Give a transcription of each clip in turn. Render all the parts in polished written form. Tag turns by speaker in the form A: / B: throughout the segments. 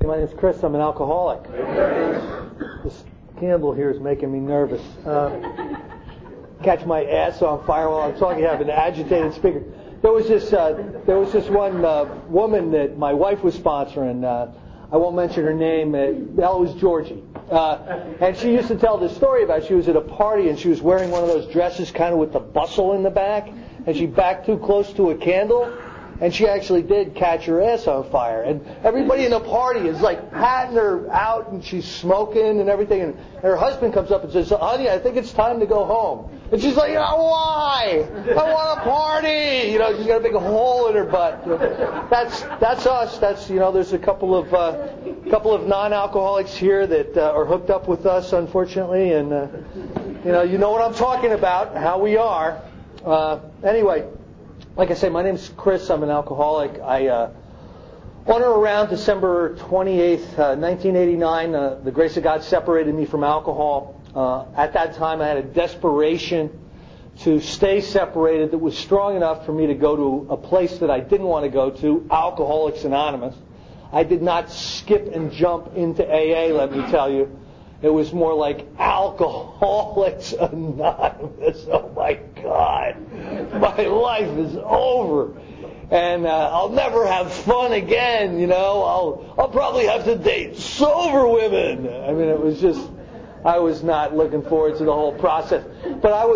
A: My name's Chris. I'm an alcoholic. This candle here is making me nervous. Catch my ass on fire while I'm talking. I have an agitated speaker. There was this one woman that my wife was sponsoring. I won't mention her name. It was Georgie. And she used to tell this story about she was at a party and she was wearing one of those dresses kind of with the bustle in the back, and she backed too close to a candle, and she actually did catch her ass on fire. And everybody in the party is like patting her out, and she's smoking and everything. And her husband comes up and says, "Honey, I think it's time to go home." And she's like, "Why? I want a party." She's got a big hole in her butt. That's us. There's a couple of non-alcoholics here that are hooked up with us, unfortunately, and you know what I'm talking about, how we are. Anyway, like I say, my name's Chris. I'm an alcoholic. On or around December 28th, 1989, the grace of God separated me from alcohol. At that time, I had a desperation to stay separated that was strong enough for me to go to a place that I didn't want to go to, Alcoholics Anonymous. I did not skip and jump into AA, let me tell you. It was more like Alcoholics Anonymous. Oh my God. My life is over. And I'll never have fun again, I'll probably have to date sober women. I mean, it was just, I was not looking forward to the whole process. But I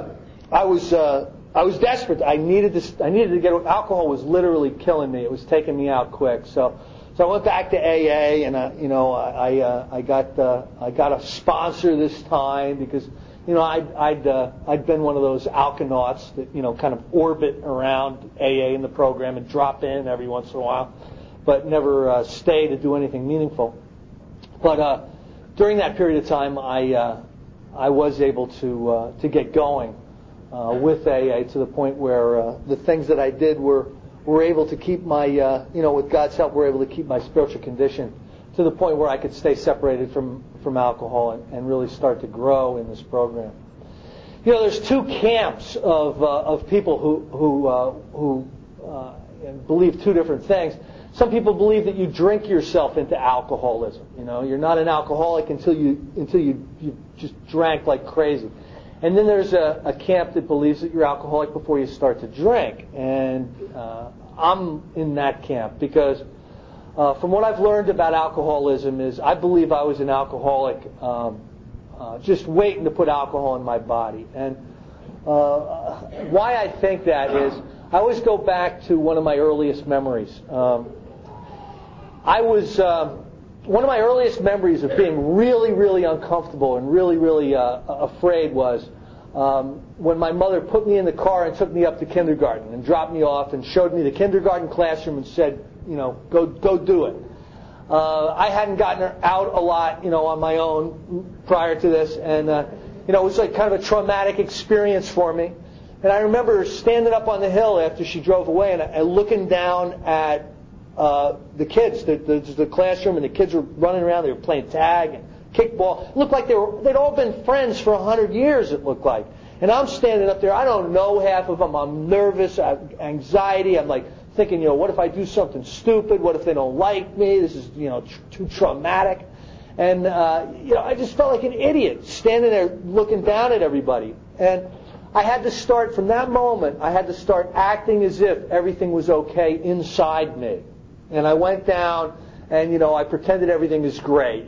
A: was desperate. I needed to get, alcohol was literally killing me. It was taking me out quick. So I went back to AA, and I got a sponsor this time because I'd been one of those alkanauts that kind of orbit around AA in the program and drop in every once in a while, but never stay to do anything meaningful. But during that period of time, I was able to get going with AA to the point where the things that I did were able to keep my, with God's help, were able to keep my spiritual condition to the point where I could stay separated from alcohol and really start to grow in this program. There's two camps of people who believe two different things. Some people believe that you drink yourself into alcoholism. You're not an alcoholic until you just drank like crazy. And then there's a camp that believes that you're alcoholic before you start to drink. And I'm in that camp because from what I've learned about alcoholism is I believe I was an alcoholic just waiting to put alcohol in my body. And why I think that is I always go back to one of my earliest memories. One of my earliest memories of being really, really uncomfortable and really, really afraid was when my mother put me in the car and took me up to kindergarten and dropped me off and showed me the kindergarten classroom and said, go do it. I hadn't gotten out a lot, on my own prior to this, and it was like kind of a traumatic experience for me. And I remember standing up on the hill after she drove away and looking down at the kids, the classroom, and the kids were running around. They were playing tag and kickball. It looked like they'd all been friends for 100 years, it looked like. And I'm standing up there. I don't know half of them. I'm nervous. I have anxiety. I'm like thinking, what if I do something stupid? What if they don't like me? This is, too traumatic. And, I just felt like an idiot standing there looking down at everybody. And I had to start, from that moment, I had to start acting as if everything was okay inside me. And I went down and, I pretended everything is great.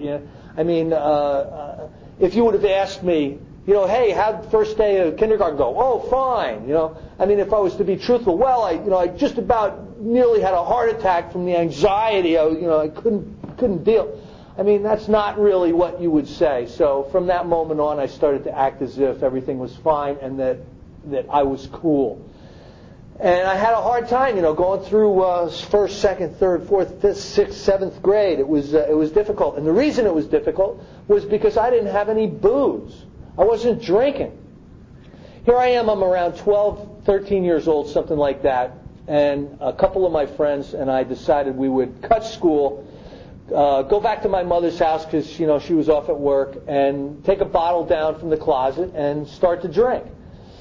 A: If you would have asked me, hey, how'd the first day of kindergarten go? Oh, fine. If I was to be truthful, well, I just about nearly had a heart attack from the anxiety. I couldn't deal. That's not really what you would say. So from that moment on, I started to act as if everything was fine and that I was cool. And I had a hard time, going through first, second, third, fourth, fifth, sixth, seventh grade. It was difficult. And the reason it was difficult was because I didn't have any booze. I wasn't drinking. Here I am, I'm around 12, 13 years old, something like that. And a couple of my friends and I decided we would cut school, go back to my mother's house because, she was off at work, and take a bottle down from the closet and start to drink.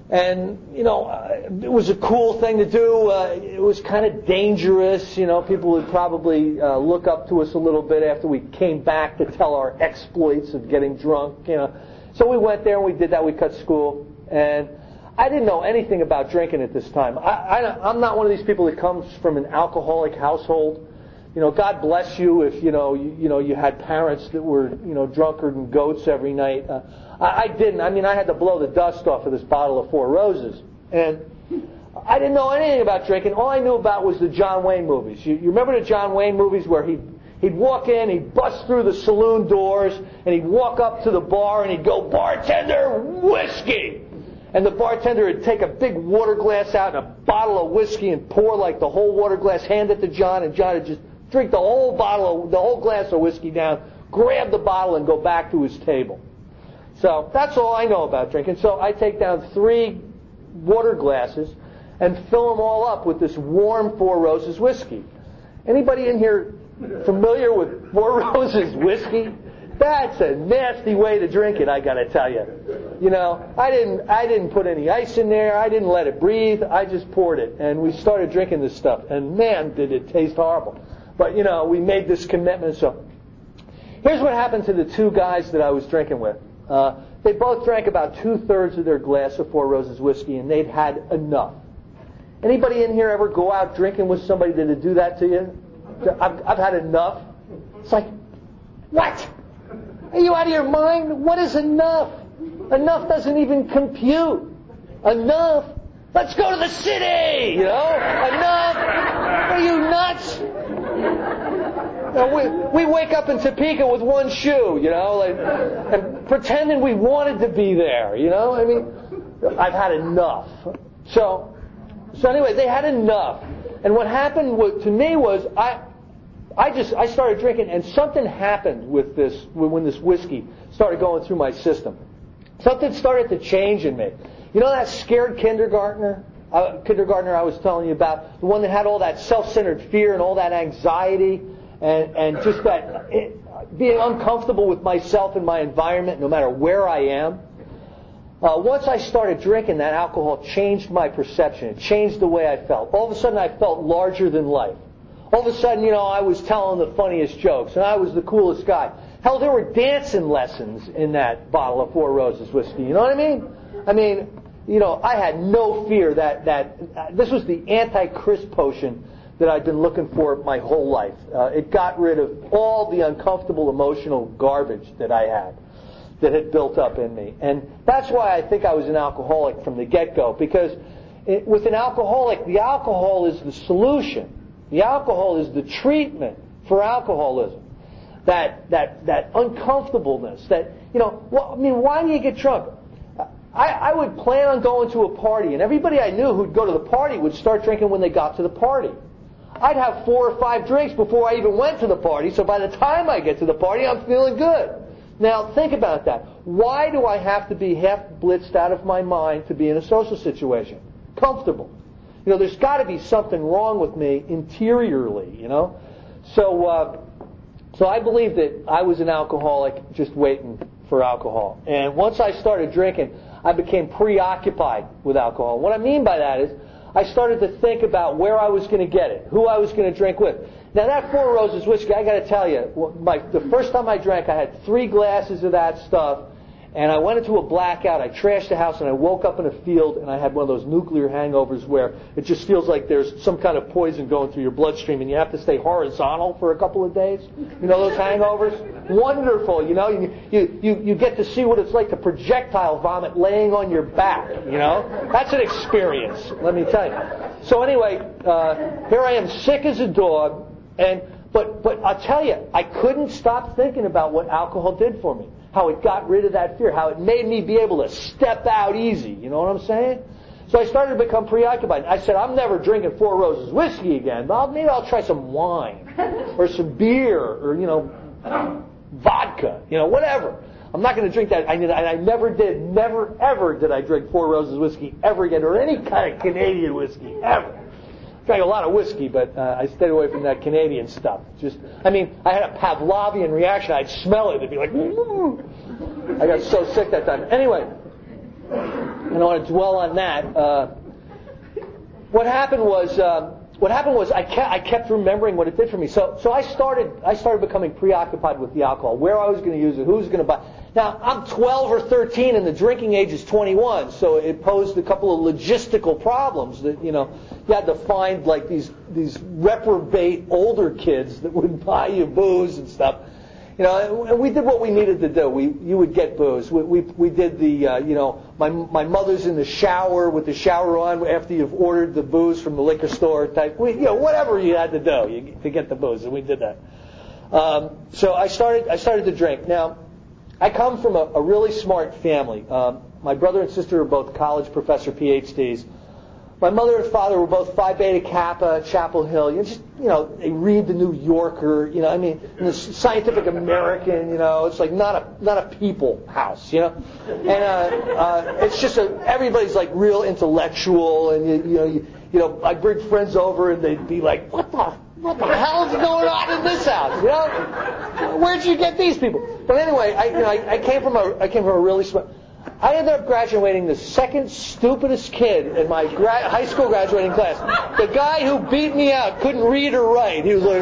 A: And, it was a cool thing to do. It was kind of dangerous. People would probably look up to us a little bit after we came back to tell our exploits of getting drunk. So we went there and we did that. We cut school. And I didn't know anything about drinking at this time. I'm not one of these people that comes from an alcoholic household. God bless you if you had parents that were drunkard and goats every night. I didn't. I had to blow the dust off of this bottle of Four Roses, and I didn't know anything about drinking. All I knew about was the John Wayne movies. You remember the John Wayne movies where he'd walk in, he'd bust through the saloon doors, and he'd walk up to the bar and he'd go, "Bartender, whiskey!" And the bartender would take a big water glass out and a bottle of whiskey and pour like the whole water glass, hand it to John, and John would just drink the whole glass of whiskey down, grab the bottle, and go back to his table. So that's all I know about drinking. So I take down 3 water glasses and fill them all up with this warm Four Roses whiskey. Anybody in here familiar with Four Roses whiskey? That's a nasty way to drink it, I got to tell you. I didn't put any ice in there. I didn't let it breathe. I just poured it, and we started drinking this stuff. And man, did it taste horrible. But we made this commitment. So here's what happened to the 2 guys that I was drinking with. They both drank about 2/3 of their glass of Four Roses whiskey, and they'd had enough. Anybody in here ever go out drinking with somebody that'd do that to you? I've had enough. It's like, what? Are you out of your mind? What is enough? Enough doesn't even compute. Enough? Let's go to the city! Enough? Are you nuts? We wake up in Topeka with one shoe, and pretending we wanted to be there, I've had enough. So anyway, they had enough. And what happened to me was I started drinking, and something happened with this when this whiskey started going through my system. Something started to change in me. That scared kindergartner I was telling you about, the one that had all that self-centered fear and all that anxiety, and just that being uncomfortable with myself and my environment, no matter where I am. Once I started drinking, that alcohol changed my perception. It changed the way I felt. All of a sudden, I felt larger than life. All of a sudden, I was telling the funniest jokes, and I was the coolest guy. Hell, there were dancing lessons in that bottle of Four Roses whiskey. You know what I mean? I had no fear that this was the anti-Chris potion that I'd been looking for my whole life. It got rid of all the uncomfortable emotional garbage that I had, that had built up in me. And that's why I think I was an alcoholic from the get-go, because with an alcoholic, the alcohol is the solution. The alcohol is the treatment for alcoholism. That uncomfortableness, why do you get drunk? I would plan on going to a party, and everybody I knew who'd go to the party would start drinking when they got to the party. I'd have 4 or 5 drinks before I even went to the party, so by the time I get to the party, I'm feeling good. Now, think about that. Why do I have to be half blitzed out of my mind to be in a social situation? Comfortable. There's got to be something wrong with me interiorly, So I believe that I was an alcoholic just waiting for alcohol. And once I started drinking, I became preoccupied with alcohol. What I mean by that is I started to think about where I was going to get it, who I was going to drink with. Now, that Four Roses whiskey, I got to tell you, the first time I drank, I had 3 glasses of that stuff, and I went into a blackout. I trashed the house, and I woke up in a field, and I had one of those nuclear hangovers where it just feels like there's some kind of poison going through your bloodstream, and you have to stay horizontal for a couple of days. Those hangovers? Wonderful, You get to see what it's like to projectile vomit laying on your back, That's an experience, let me tell you. So anyway, here I am, sick as a dog, but I'll tell you, I couldn't stop thinking about what alcohol did for me. How it got rid of that fear, how it made me be able to step out easy. You know what I'm saying? So I started to become preoccupied. I said, I'm never drinking Four Roses whiskey again, but maybe I'll try some wine or some beer or, vodka, whatever. I'm not going to drink that. I never ever did I drink Four Roses whiskey ever again, or any kind of Canadian whiskey, ever. Drank a lot of whiskey, but I stayed away from that Canadian stuff. I had a Pavlovian reaction. I'd smell it and be like, I got so sick that time. Anyway, I don't want to dwell on that. What happened was I kept remembering what it did for me. So I started becoming preoccupied with the alcohol, where I was going to use it, who was going to buy. Now, I'm 12 or 13 and the drinking age is 21, so it posed a couple of logistical problems that, you had to find like these reprobate older kids that would buy you booze and stuff. And we did what we needed to do. You would get booze. We did the, my mother's in the shower with the shower on after you've ordered the booze from the liquor store type. Whatever you had to do to get the booze, and we did that. So I started to drink. Now, I come from a really smart family. My brother and sister are both college professor PhDs. My mother and father were both Phi Beta Kappa at Chapel Hill. They read the New Yorker. And the Scientific American. It's like not a people house. And it's just everybody's like real intellectual, and I'd bring friends over, and they'd be like, "What the hell is going on in this house? Where'd you get these people?" But anyway, I came from a really smart. I ended up graduating the second stupidest kid in my high school graduating class. The guy who beat me out couldn't read or write. He was like,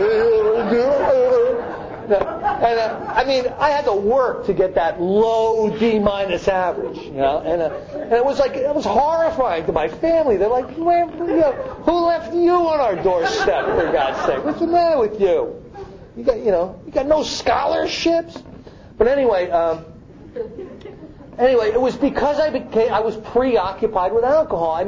A: and I had to work to get that low D- average, and it was horrifying to my family. They're like, who left you on our doorstep, for God's sake? What's the matter with you? You got no scholarships? But anyway, it was because I was preoccupied with alcohol.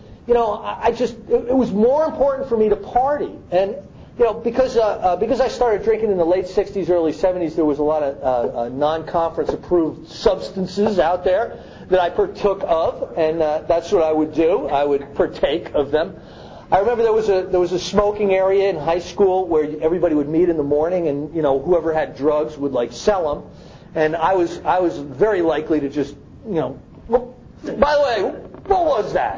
A: It was more important for me to party. And, because I started drinking in the late 60s, early 70s, there was a lot of non-conference approved substances out there that I partook of, and that's what I would do. I would partake of them. I remember there was a smoking area in high school where everybody would meet in the morning, and, whoever had drugs would, sell them. And I was very likely to just, by the way, what was that?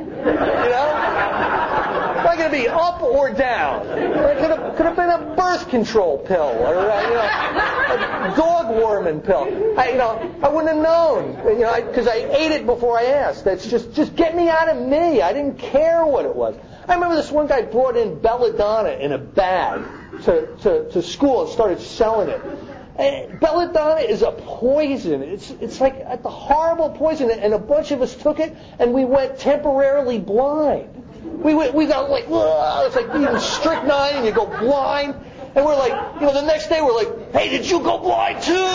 A: Am I going to be up or down? It could have been a birth control pill or a dog warming pill. I wouldn't have known, because I ate it before I asked. That's just get me out of me. I didn't care what it was. I remember this one guy brought in belladonna in a bag to school and started selling it. And belladonna is a poison. It's like a horrible poison, and a bunch of us took it, and we went temporarily blind. We got like, it's like eating strychnine, and you go blind. And we're like, the next day we're like, hey, did you go blind too?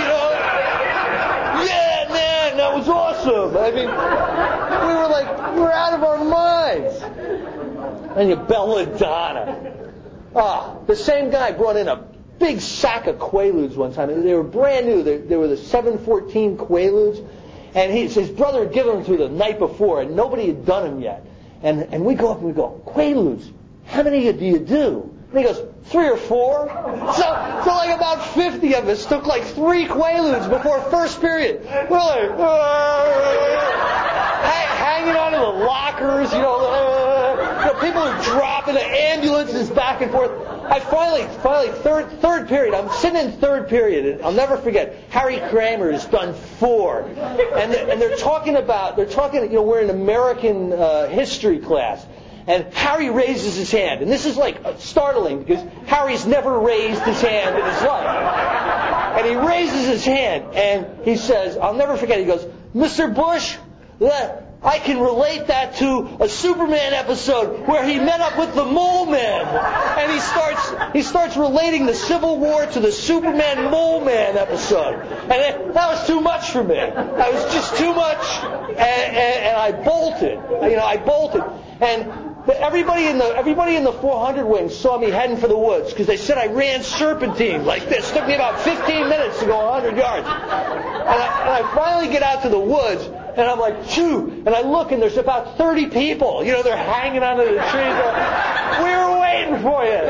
A: Yeah, man, that was awesome. We were out of our minds. And you belladonna. The same guy brought in a big sack of Quaaludes one time. They were brand new. They were the 714 Quaaludes. And his brother had given them to him the night before, and nobody had done them yet. And we go up and we go, Quaaludes, how many do you do? And he goes, 3 or 4. So like about 50 of us took like 3 Quaaludes before first period. We're like, hanging onto the lockers, people are dropping the ambulances back and forth. I finally, third period, I'm sitting in third period, and I'll never forget, Harry Kramer has done 4. And they're talking, we're in American history class. And Harry raises his hand. And this is startling because Harry's never raised his hand in his life. And he raises his hand and he says, I'll never forget, he goes, Mr. Bush, I can relate that to a Superman episode where he met up with the Mole Man. And he starts relating the Civil War to the Superman Mole Man episode. And that was too much for me. That was just too much. And I bolted. I bolted. And everybody in the 400 wing saw me heading for the woods because they said I ran serpentine like this. It took me about 15 minutes to go 100 yards. And I finally get out to the woods, and I'm like, shoo! And I look, and there's about 30 people. They're hanging onto the trees. We were waiting for you.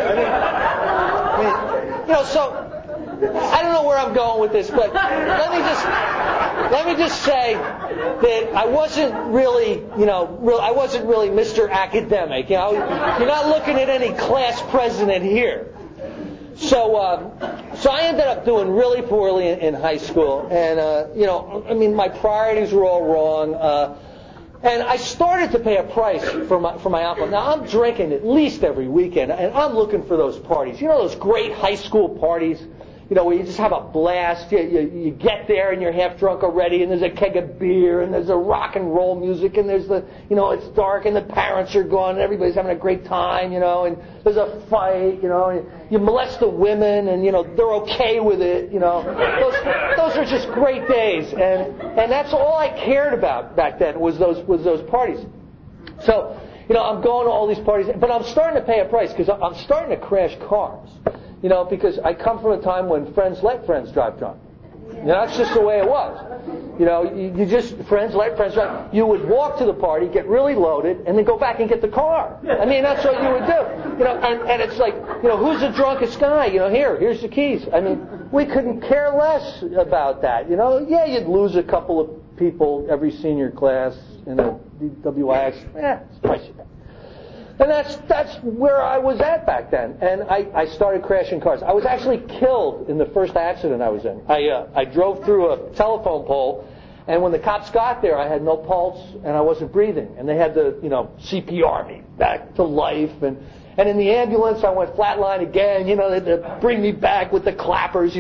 A: So I don't know where I'm going with this, but let me just say that I wasn't really Mr. Academic. You're not looking at any class president here. So I ended up doing really poorly in high school, and my priorities were all wrong. And I started to pay a price for my alcohol. Now, I'm drinking at least every weekend, and I'm looking for those parties. You know those great high school parties? You know, where you just have a blast. You get there and you're half drunk already, and there's a keg of beer, and there's a rock and roll music, and there's it's dark, and the parents are gone, and everybody's having a great time, and there's a fight, and you molest the women, and, they're okay with it, Those are just great days, and that's all I cared about back then was those parties. So, I'm going to all these parties, but I'm starting to pay a price because I'm starting to crash cars. Because I come from a time when friends let friends drive drunk. That's just the way it was. You just, friends let friends drive. You would walk to the party, get really loaded, and then go back and get the car. I mean, that's what you would do. And it's like, who's the drunkest guy? Here's the keys. I mean, we couldn't care less about that. Yeah, you'd lose a couple of people every senior class in a DWI. It's twice you. And that's where I was at back then. And I started crashing cars. I was actually killed in the first accident I was in. I drove through a telephone pole, and when the cops got there, I had no pulse and I wasn't breathing. And they had to, CPR me back to life. And in the ambulance, I went flatline again. They had to bring me back with the clappers.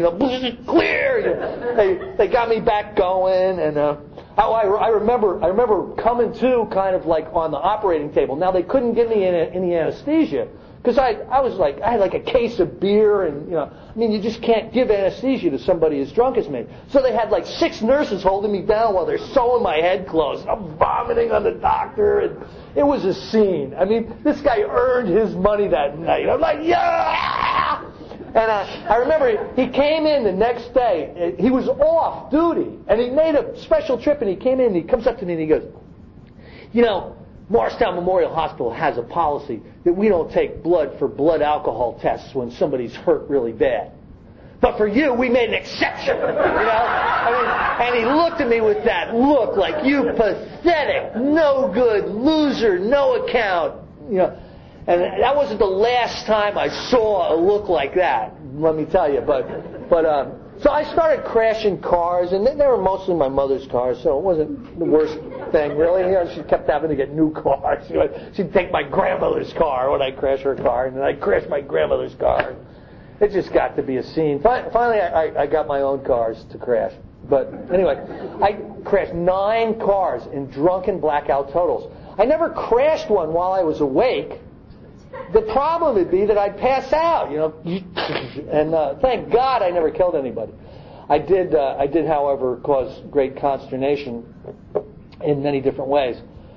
A: Clear. They got me back going, and. I remember coming to kind of like on the operating table. Now they couldn't give me any anesthesia because I had like a case of beer and you just can't give anesthesia to somebody as drunk as me. So they had like 6 nurses holding me down while they're sewing my head closed. I'm vomiting on the doctor, and it was a scene. I mean, this guy earned his money that night. I'm like, yeah. And I remember he came in the next day. He was off duty, and he made a special trip, and he came in, and he comes up to me, and he goes, Morristown Memorial Hospital has a policy that we don't take blood for blood alcohol tests when somebody's hurt really bad. But for you, we made an exception, and he looked at me with that look like, you pathetic, no good, loser, no account, And that wasn't the last time I saw a look like that, let me tell you. But so I started crashing cars, and they were mostly my mother's cars, so it wasn't the worst thing, really. She kept having to get new cars. She'd take my grandmother's car when I'd crash her car, and then I'd crash my grandmother's car. It just got to be a scene. Finally, I got my own cars to crash. But anyway, I crashed 9 cars in drunken blackout totals. I never crashed one while I was awake. The problem would be that I'd pass out, and thank God I never killed anybody. I did, however, cause great consternation in many different ways.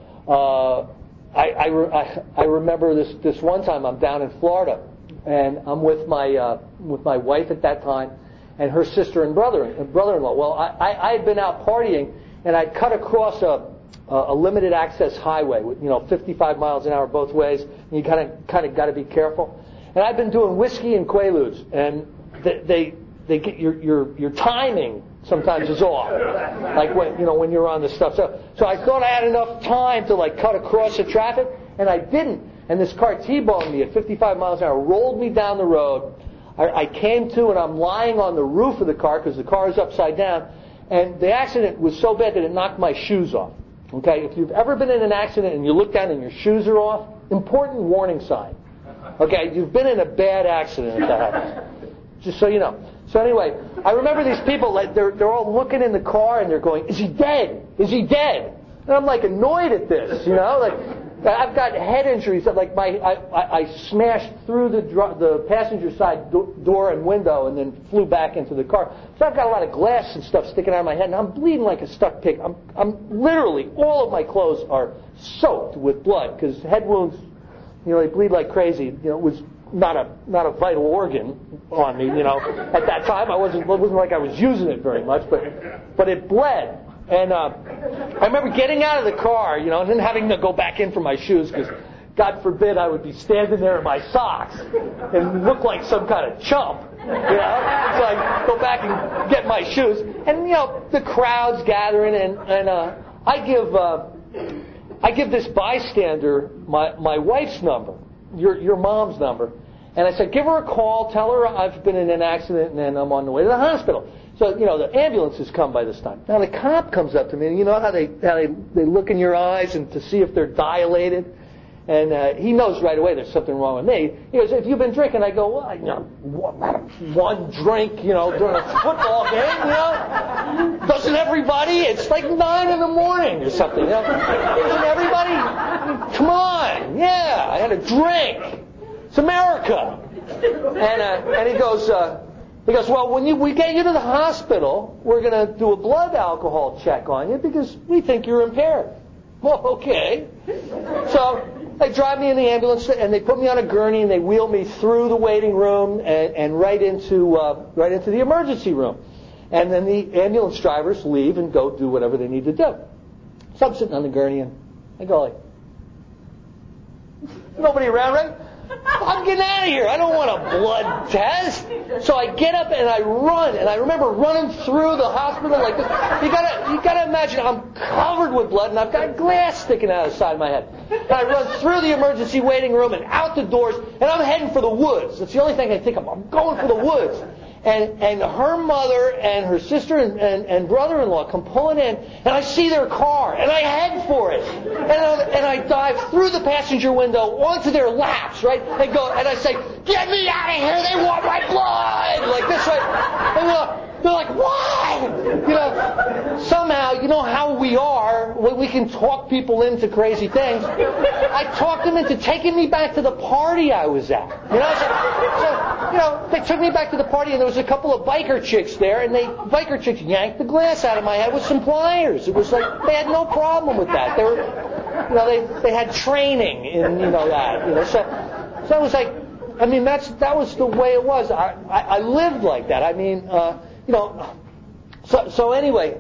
A: I remember this one time I'm down in Florida, and I'm with my wife at that time, and her sister and brother-in-law. Well, I had been out partying, and I'd cut across a limited access highway with 55 miles an hour both ways, and you kind of got to be careful. And I've been doing whiskey and Quaaludes, and they get your timing sometimes is off, like when you're on the stuff. So I thought I had enough time to like cut across the traffic, and I didn't. And this car T-boned me at 55 miles an hour, rolled me down the road. I came to, and I'm lying on the roof of the car because the car is upside down, and the accident was so bad that it knocked my shoes off. Okay, if you've ever been in an accident and you look down and your shoes are off, important warning sign. Okay, you've been in a bad accident if that happens. Just so you know. So anyway, I remember these people, like they're all looking in the car and they're going, "Is he dead? Is he dead?" And I'm like annoyed at this, like I've got head injuries that like I smashed through the passenger side door and window and then flew back into the car. So I've got a lot of glass and stuff sticking out of my head, and I'm bleeding like a stuck pig. I'm literally, all of my clothes are soaked with blood because head wounds, they bleed like crazy. It was not a vital organ on me, At that time, it wasn't like I was using it very much, but it bled. And I remember getting out of the car, and then having to go back in for my shoes because, God forbid, I would be standing there in my socks and look like some kind of chump, So I go back and get my shoes, and the crowd's gathering, and I give this bystander my wife's number, your mom's number. And I said, give her a call, tell her I've been in an accident, and then I'm on the way to the hospital. So, the ambulances come by this time. Now the cop comes up to me, and you know how they look in your eyes and to see if they're dilated? And he knows right away there's something wrong with me. He goes, "Have you been drinking?" I go, "Well, one drink, during a football game, Doesn't everybody? It's like 9 in the morning or something, Doesn't everybody? Come on, yeah, I had a drink. It's America." And he goes, "Well, when we get you to the hospital, we're going to do a blood alcohol check on you because we think you're impaired." Well, okay. So they drive me in the ambulance and they put me on a gurney and they wheel me through the waiting room and right into the emergency room. And then the ambulance drivers leave and go do whatever they need to do. So I'm sitting on the gurney and I go like, nobody around, right? I'm getting out of here. I don't want a blood test. So I get up and I run, and I remember running through the hospital like this. You gotta imagine I'm covered with blood, and I've got glass sticking out of the side of my head. And I run through the emergency waiting room and out the doors, and I'm heading for the woods. That's the only thing I think of. I'm going for the woods. And her mother and her sister and brother-in-law come pulling in, and I see their car, and I head for it. And I dive through the passenger window onto their laps, right? And I say, "Get me out of here, they want my blood!" Like this, right? And they're like, "What?" Somehow, how we are, we can talk people into crazy things. I talked them into taking me back to the party I was at. So, they took me back to the party, and there was a couple of biker chicks there, and biker chicks yanked the glass out of my head with some pliers. It was like, they had no problem with that. They were, they had training in, that. So it was like, that was the way it was. I lived like that. So anyway,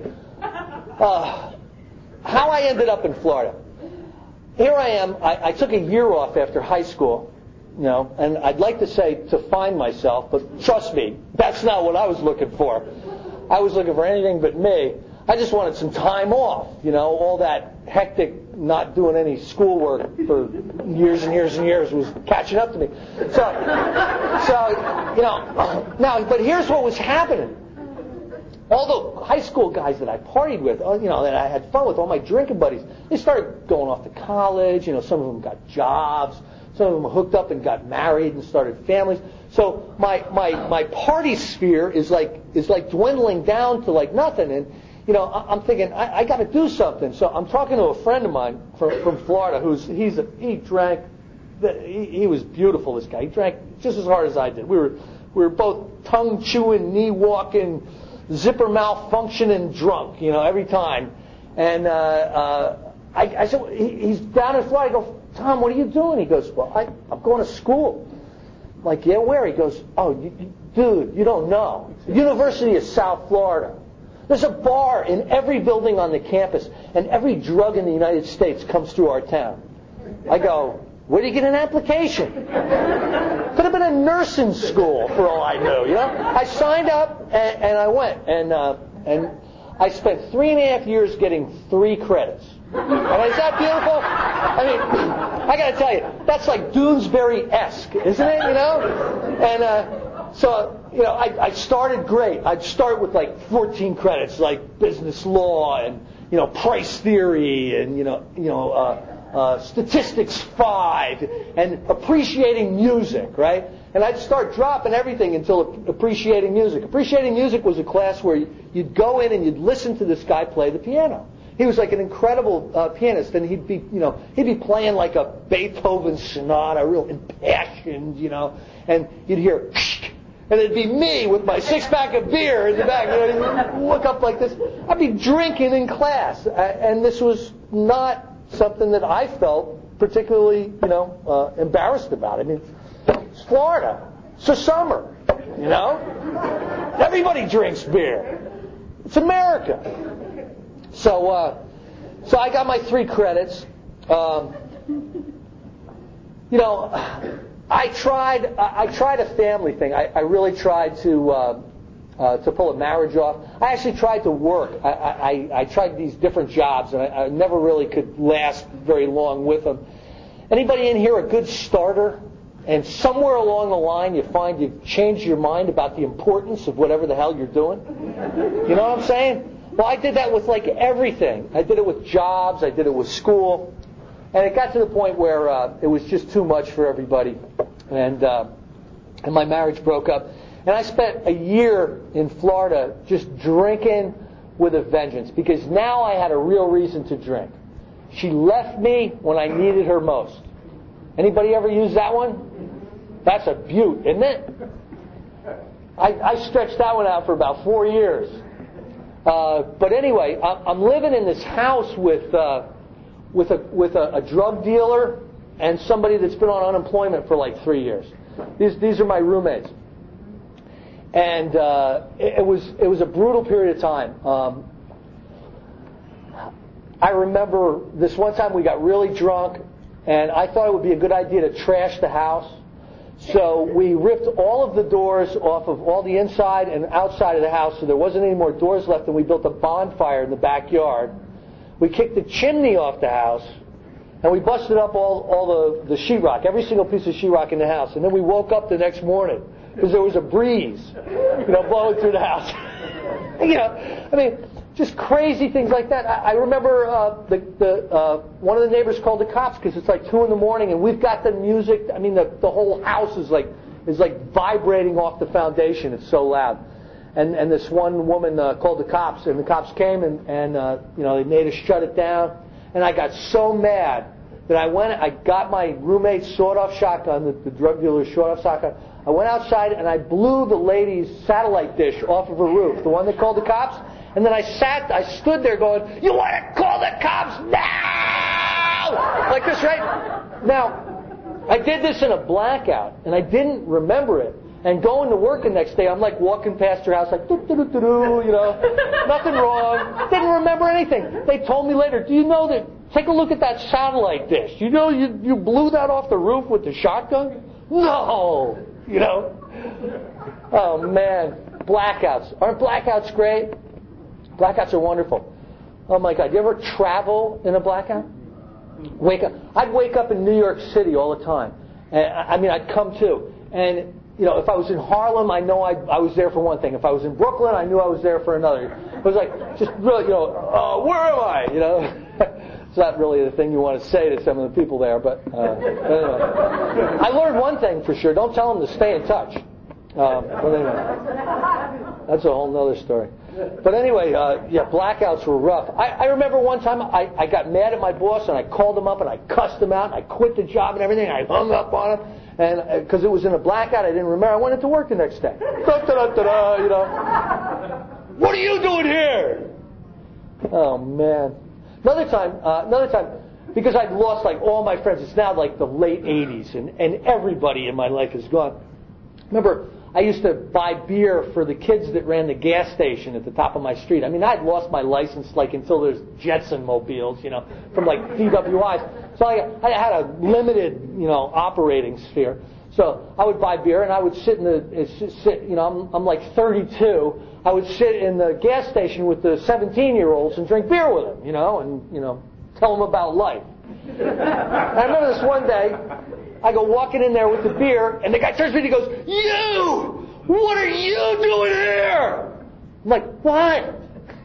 A: how I ended up in Florida. Here I am. I took a year off after high school, and I'd like to say to find myself, but trust me, that's not what I was looking for. I was looking for anything but me. I just wanted some time off, all that hectic, not doing any schoolwork for years and years and years was catching up to me. Now, but here's what was happening. All the high school guys that I partied with, that I had fun with, all my drinking buddies, they started going off to college. Some of them got jobs. Some of them hooked up and got married and started families. So my party sphere is like dwindling down to like nothing. And I'm thinking I got to do something. So I'm talking to a friend of mine from Florida he drank. He was beautiful. This guy. He drank just as hard as I did. We were both tongue chewing, knee walking, zipper malfunctioning drunk, every time. And I said, he's down in Florida. I go, "Tom, what are you doing?" He goes, "Well, I'm going to school." I'm like, "Yeah, where?" He goes, "Oh, dude, you don't know. University of South Florida. There's a bar in every building on the campus, and every drug in the United States comes through our town." I go, "Where do you get an application?" Could have been a nursing school for all I knew, I signed up and I went, and I spent 3.5 years getting 3 credits. Is that beautiful? I got to tell you, that's like Doonesbury-esque, isn't it? And so I started great. I'd start with like 14 credits, like business law and price theory and statistics 5 and appreciating music, right? And I'd start dropping everything until appreciating music. Appreciating music was a class where you'd go in and you'd listen to this guy play the piano. He was like an incredible pianist, and he'd be playing like a Beethoven sonata, real impassioned, and you'd hear, and it'd be me with my 6-pack of beer in the back. You'd look up like this. I'd be drinking in class, and this was not something that I felt particularly, embarrassed about. It's Florida. It's the summer, Everybody drinks beer. It's America. So I got my 3 credits. I tried a family thing. I really tried to pull a marriage off. I actually tried to work. I tried these different jobs, and I never really could last very long with them. Anybody in here a good starter? And somewhere along the line you find you've changed your mind about the importance of whatever the hell you're doing? You know what I'm saying? Well, I did that with like everything. I did it with jobs. I did it with school. And it got to the point where it was just too much for everybody. And my marriage broke up. And I spent a year in Florida just drinking with a vengeance, because now I had a real reason to drink. She left me when I needed her most. Anybody ever use that one? That's a beaut, isn't it? I stretched that one out for about 4 years. But anyway, I'm living in this house with a drug dealer and somebody that's been on unemployment for like 3 years. These are my roommates. And it was a brutal period of time. I remember this one time we got really drunk, and I thought it would be a good idea to trash the house. So we ripped all of the doors off of all the inside and outside of the house, so there wasn't any more doors left, and we built a bonfire in the backyard. We kicked the chimney off the house, and we busted up all the sheetrock, every single piece of sheetrock in the house. And then we woke up the next morning because there was a breeze, blowing through the house. Just crazy things like that. I remember one of the neighbors called the cops because it's like 2 a.m. and we've got the music. The whole house is like vibrating off the foundation. It's so loud. And this one woman called the cops, and the cops came and they made us shut it down. And I got so mad that I got my roommate's sawed-off shotgun, the drug dealer's sawed-off shotgun. I went outside and I blew the lady's satellite dish off of her roof, the one that called the cops. And then I stood there going, "You want to call the cops now?" Like this, right? Now, I did this in a blackout, and I didn't remember it. And going to work the next day, I'm like walking past her house, like, nothing wrong. Didn't remember anything. They told me later, "Do you know that? Take a look at that satellite dish. You know you blew that off the roof with the shotgun?" No, Oh man, blackouts. Aren't blackouts great? Blackouts are wonderful. Oh my God, you ever travel in a blackout? I'd wake up in New York City all the time. And, I'd come to. And, if I was in Harlem, I know I was there for one thing. If I was in Brooklyn, I knew I was there for another. It was like, just really, where am I? It's not really the thing you want to say to some of the people there, but anyway. I learned one thing for sure. Don't tell them to stay in touch. But anyway, that's a whole other story. But anyway, blackouts were rough. I remember one time I got mad at my boss and I called him up and I cussed him out and I quit the job and everything. I hung up on him and because it was in a blackout, I didn't remember. I went into work the next day. What are you doing here? Oh man. Another time, because I'd lost like all my friends. It's now like the late 80s and everybody in my life is gone. Remember, I used to buy beer for the kids that ran the gas station at the top of my street. I'd lost my license like until there's Jetson mobiles, from like DWIs. So I had a limited, operating sphere. So I would buy beer and I would sit I'm like 32. I would sit in the gas station with the 17-year-olds and drink beer with them, and tell them about life. And I remember this one day, I go walking in there with the beer, and the guy turns to me and he goes, "You! What are you doing here?" I'm like, "What?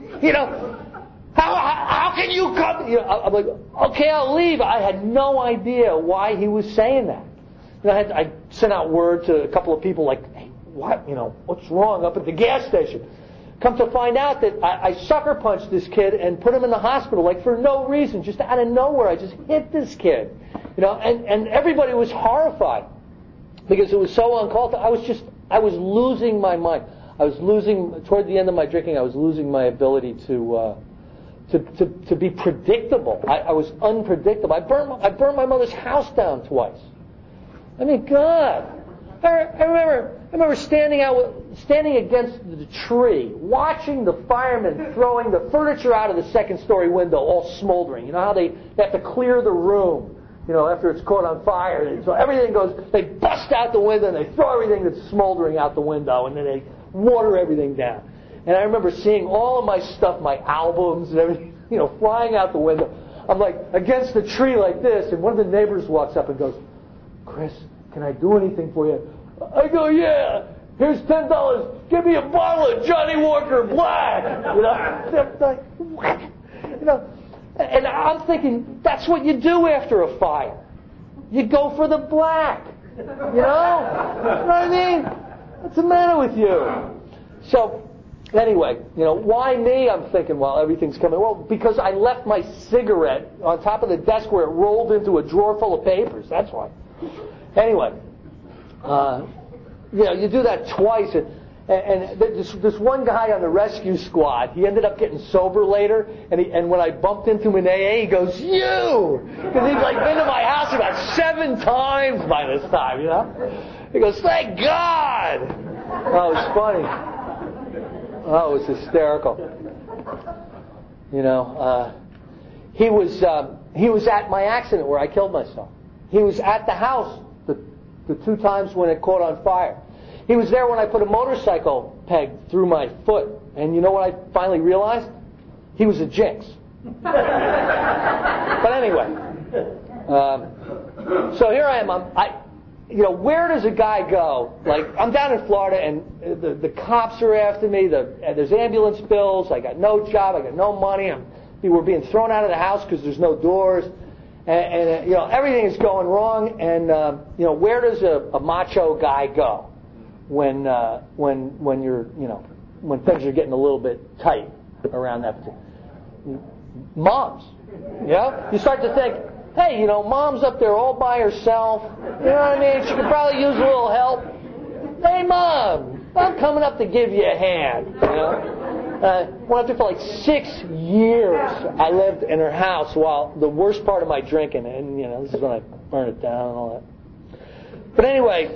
A: How can you come?" I'm like, "Okay, I'll leave." I had no idea why he was saying that. I sent out word to a couple of people like, "Hey, what? What's wrong up at the gas station?" Come to find out that I sucker punched this kid and put him in the hospital, like for no reason, just out of nowhere. I just hit this kid, and everybody was horrified because it was so uncalled for. I was losing my mind. Toward the end of my drinking, I was losing my ability to be predictable. I was unpredictable. I burned my mother's house down twice. God. I remember standing against the tree, watching the firemen throwing the furniture out of the second-story window, all smoldering. You know how they have to clear the room, after it's caught on fire. And so everything goes. They bust out the window and they throw everything that's smoldering out the window, and then they water everything down. And I remember seeing all of my stuff, my albums and everything, flying out the window. I'm like against the tree like this, and one of the neighbors walks up and goes, "Chris, can I do anything for you?" I go, "Yeah." here's $10. Give me a bottle of Johnny Walker Black. You know, like, what? You know, and I'm thinking that's what you do after a fire. You go for the black. You know what I mean? What's the matter with you? So, anyway, you know, why me? I'm thinking, well, everything's coming. Well, because I left my cigarette on top of the desk where it rolled into a drawer full of papers. That's why. Anyway, you know, you do that twice. And this one guy on the rescue squad, he ended up getting sober later, and when I bumped into him in AA, he goes, "You!" Because he'd like been to my house about 7 times by this time, you know? He goes, "Thank God!" Oh, it was funny. Oh, it was hysterical. You know, he was at my accident where I killed myself. He was at the house the 2 times when it caught on fire. He was there when I put a motorcycle peg through my foot. And you know what I finally realized? He was a jinx. But anyway, so here I am. You know, where does a guy go? Like, I'm down in Florida, and the cops are after me. There's ambulance bills. I got no job. I got no money. We're being thrown out of the house because there's no doors. And you know, everything is going wrong. And you know, where does a macho guy go when you're, you know, when things are getting a little bit tight around that particular? Moms. You know, you start to think, hey, you know, mom's up there all by herself. You know what I mean? She could probably use a little help. Hey, Mom, I'm coming up to give you a hand. You know? Went up there for like 6 years. I lived in her house while the worst part of my drinking, and you know, this is when I burned it down and all that. But anyway,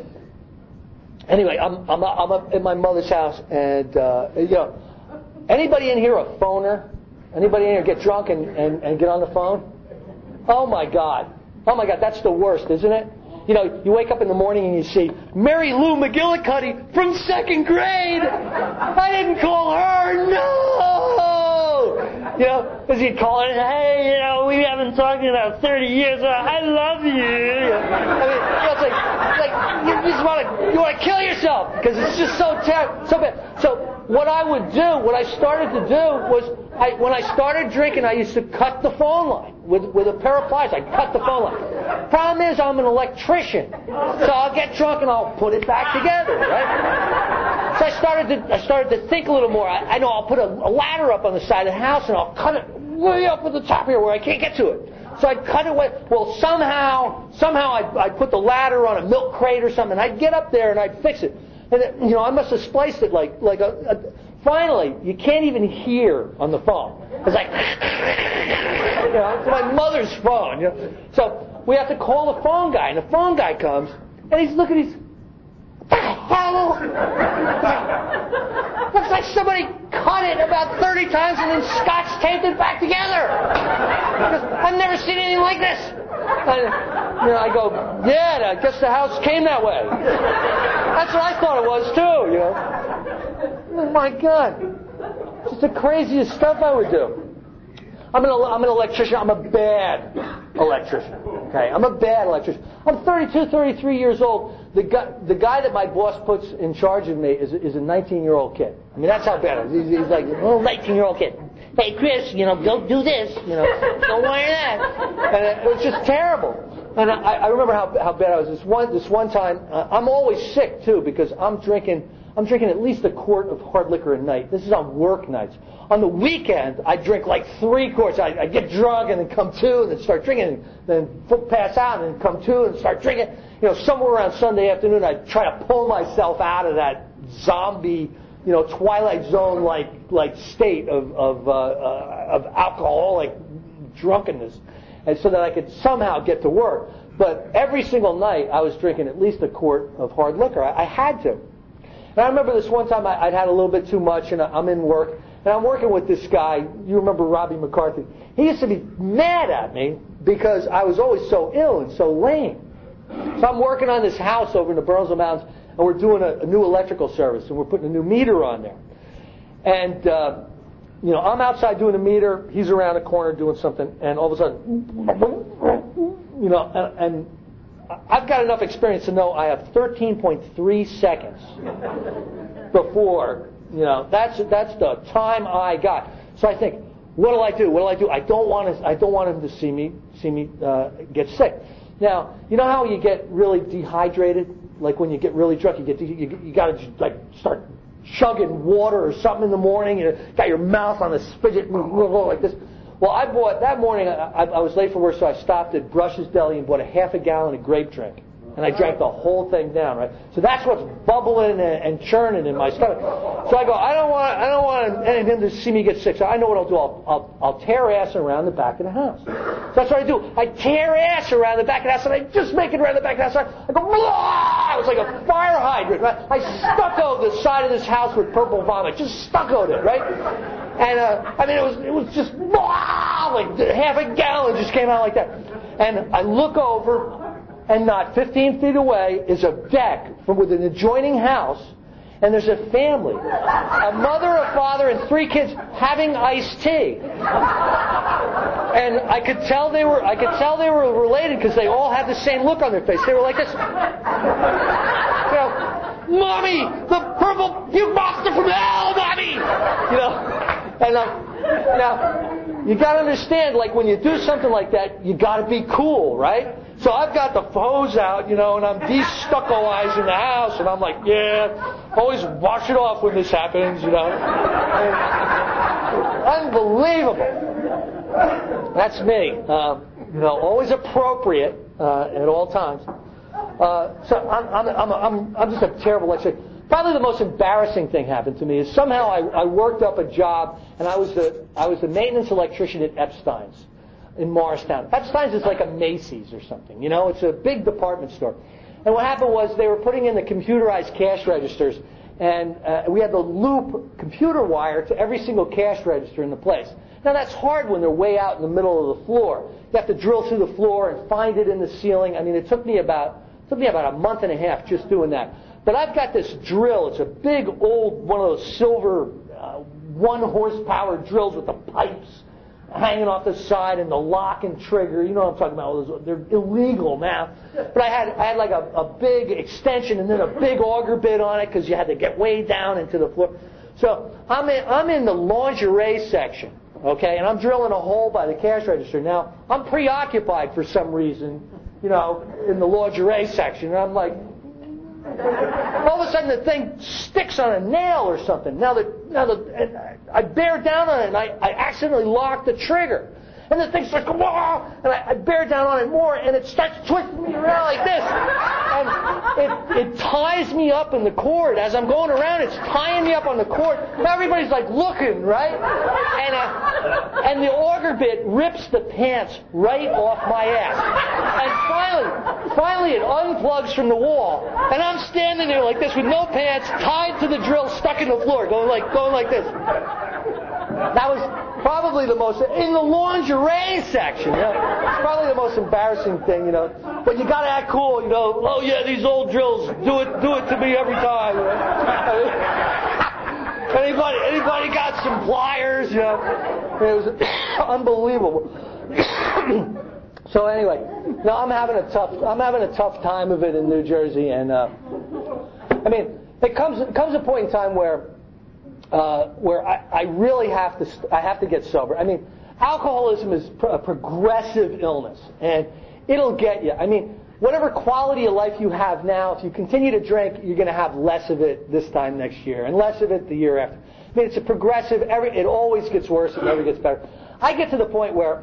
A: I'm up at my mother's house, and you know, anybody in here a phoner? Anybody in here get drunk and get on the phone? Oh my God, that's the worst, isn't it? You know, you wake up in the morning and you see Mary Lou McGillicuddy from 2nd grade. I didn't call her, no! You know, because you'd call her, hey, you know, we haven't talked in about 30 years. I love you. I mean, you know, it's like you just want to kill yourself because it's just so terrible, so bad. So what I started to do was, when I started drinking, I used to cut the phone line with a pair of pliers. I'd cut the phone line. Problem is, I'm an electrician, so I'll get drunk and I'll put it back together, right? So I started to think a little more. I know I'll put a ladder up on the side of the house and I'll cut it way up at the top here where I can't get to it. So I'd cut it away. Well, somehow I'd put the ladder on a milk crate or something. I'd get up there and I'd fix it. And you know, I must have spliced it like finally, you can't even hear on the phone. It's like, you know, it's my mother's phone. You know? So we have to call the phone guy, and the phone guy comes, and he's looking, what the hell? Looks like somebody cut it about 30 times and then scotch taped it back together. I've never seen anything like this. And, you know, I go, yeah, I guess the house came that way. That's what I thought it was too, you know. Oh my God. Just the craziest stuff I would do. I'm an electrician. I'm a bad electrician. Okay, I'm a bad electrician. I'm 32, 33 years old. The guy that my boss puts in charge of me is a 19-year-old kid. I mean, that's how bad it is. He's like a little 19-year-old kid. Hey, Chris, you know, don't do this. You know, don't wire that. And it was just terrible. And I remember how bad I was. This one time, I'm always sick too because I'm drinking at least a quart of hard liquor a night. This is on work nights. On the weekend, I drink like 3 quarts. I get drunk and then come to and then start drinking and then pass out and then come to and start drinking. You know, somewhere around Sunday afternoon, I try to pull myself out of that zombie, you know, Twilight Zone like state of alcoholic drunkenness, and so that I could somehow get to work. But every single night, I was drinking at least a quart of hard liquor. I had to. And I remember this one time I'd had a little bit too much, and I'm in work, and I'm working with this guy. You remember Robbie McCarthy? He used to be mad at me because I was always so ill and so lame. So I'm working on this house over in the Burnsville Mountains, and we're doing a new electrical service, and we're putting a new meter on there. And you know, I'm outside doing a meter. He's around the corner doing something, and all of a sudden, you know, and I've got enough experience to know I have 13.3 seconds before, that's the time I got. So I think, what do I do? I don't want him to see me get sick. Now, you know how you get really dehydrated? Like when you get really drunk, you got to like start chugging water or something in the morning. You got your mouth on the spigot like this. Well, I bought that morning. I was late for work, so I stopped at Brush's Deli and bought a half a gallon of grape drink. And I drank the whole thing down, right? So that's what's bubbling and churning in my stomach. So I go, I don't want him to see me get sick. So I know what I'll do. I'll tear ass around the back of the house. So that's what I do. I tear ass around the back of the house, and I just make it around the back of the house. I go, blah! It was like a fire hydrant, right? I stuccoed the side of this house with purple vomit. Just stuccoed it, right? And it was just blah! Like half a gallon just came out like that. And I look over. And not 15 feet away is a deck from with an adjoining house, and there's a family, a mother, a father, and 3 kids having iced tea. And I could tell they were related because they all had the same look on their face. They were like this, Mommy, the purple puke monster from hell, Mommy, And now you got to understand, like when you do something like that, you got to be cool, right? So I've got the hose out, and I'm de-stuccoizing the house, and I'm like, always wash it off when this happens, Unbelievable. That's me. Always appropriate at all times. So I'm just a terrible lecturer. Probably the most embarrassing thing happened to me is somehow I worked up a job, and I was the maintenance electrician at Epstein's in Morristown. Epstein's is like a Macy's or something. It's a big department store. And what happened was they were putting in the computerized cash registers, and we had the loop computer wire to every single cash register in the place. Now that's hard when they're way out in the middle of the floor. You have to drill through the floor and find it in the ceiling. I mean, it took me about a month and a half just doing that. But I've got this drill. It's a big old one of those silver 1 horsepower drills with the pipes hanging off the side and the lock and trigger. You know what I'm talking about. They're illegal now. But I had like a big extension and then a big auger bit on it because you had to get way down into the floor. So I'm in the lingerie section, okay, and I'm drilling a hole by the cash register. Now, I'm preoccupied for some reason, in the lingerie section. And I'm like, all of a sudden the thing sticks on a nail or something. Now I bear down on it and I accidentally lock the trigger. And the thing starts going, whoa, and I bear down on it more, and it starts twisting me around like this. And it ties me up in the cord. As I'm going around, it's tying me up on the cord. Everybody's like looking, right? And the auger bit rips the pants right off my ass. And finally it unplugs from the wall. And I'm standing there like this with no pants, tied to the drill, stuck in the floor, going like this. That was probably the most, in the lingerie section, it's probably the most embarrassing thing, But you gotta act cool, oh yeah, these old drills, do it to me every time, Anybody got some pliers, It was unbelievable. So anyway, now I'm having a tough time of it in New Jersey, and it comes a point in time where I really have to get sober. I mean, alcoholism is a progressive illness, and it'll get you. I mean, whatever quality of life you have now, if you continue to drink, you're going to have less of it this time next year, and less of it the year after. I mean, it's a progressive. It always gets worse. It never gets better. I get to the point where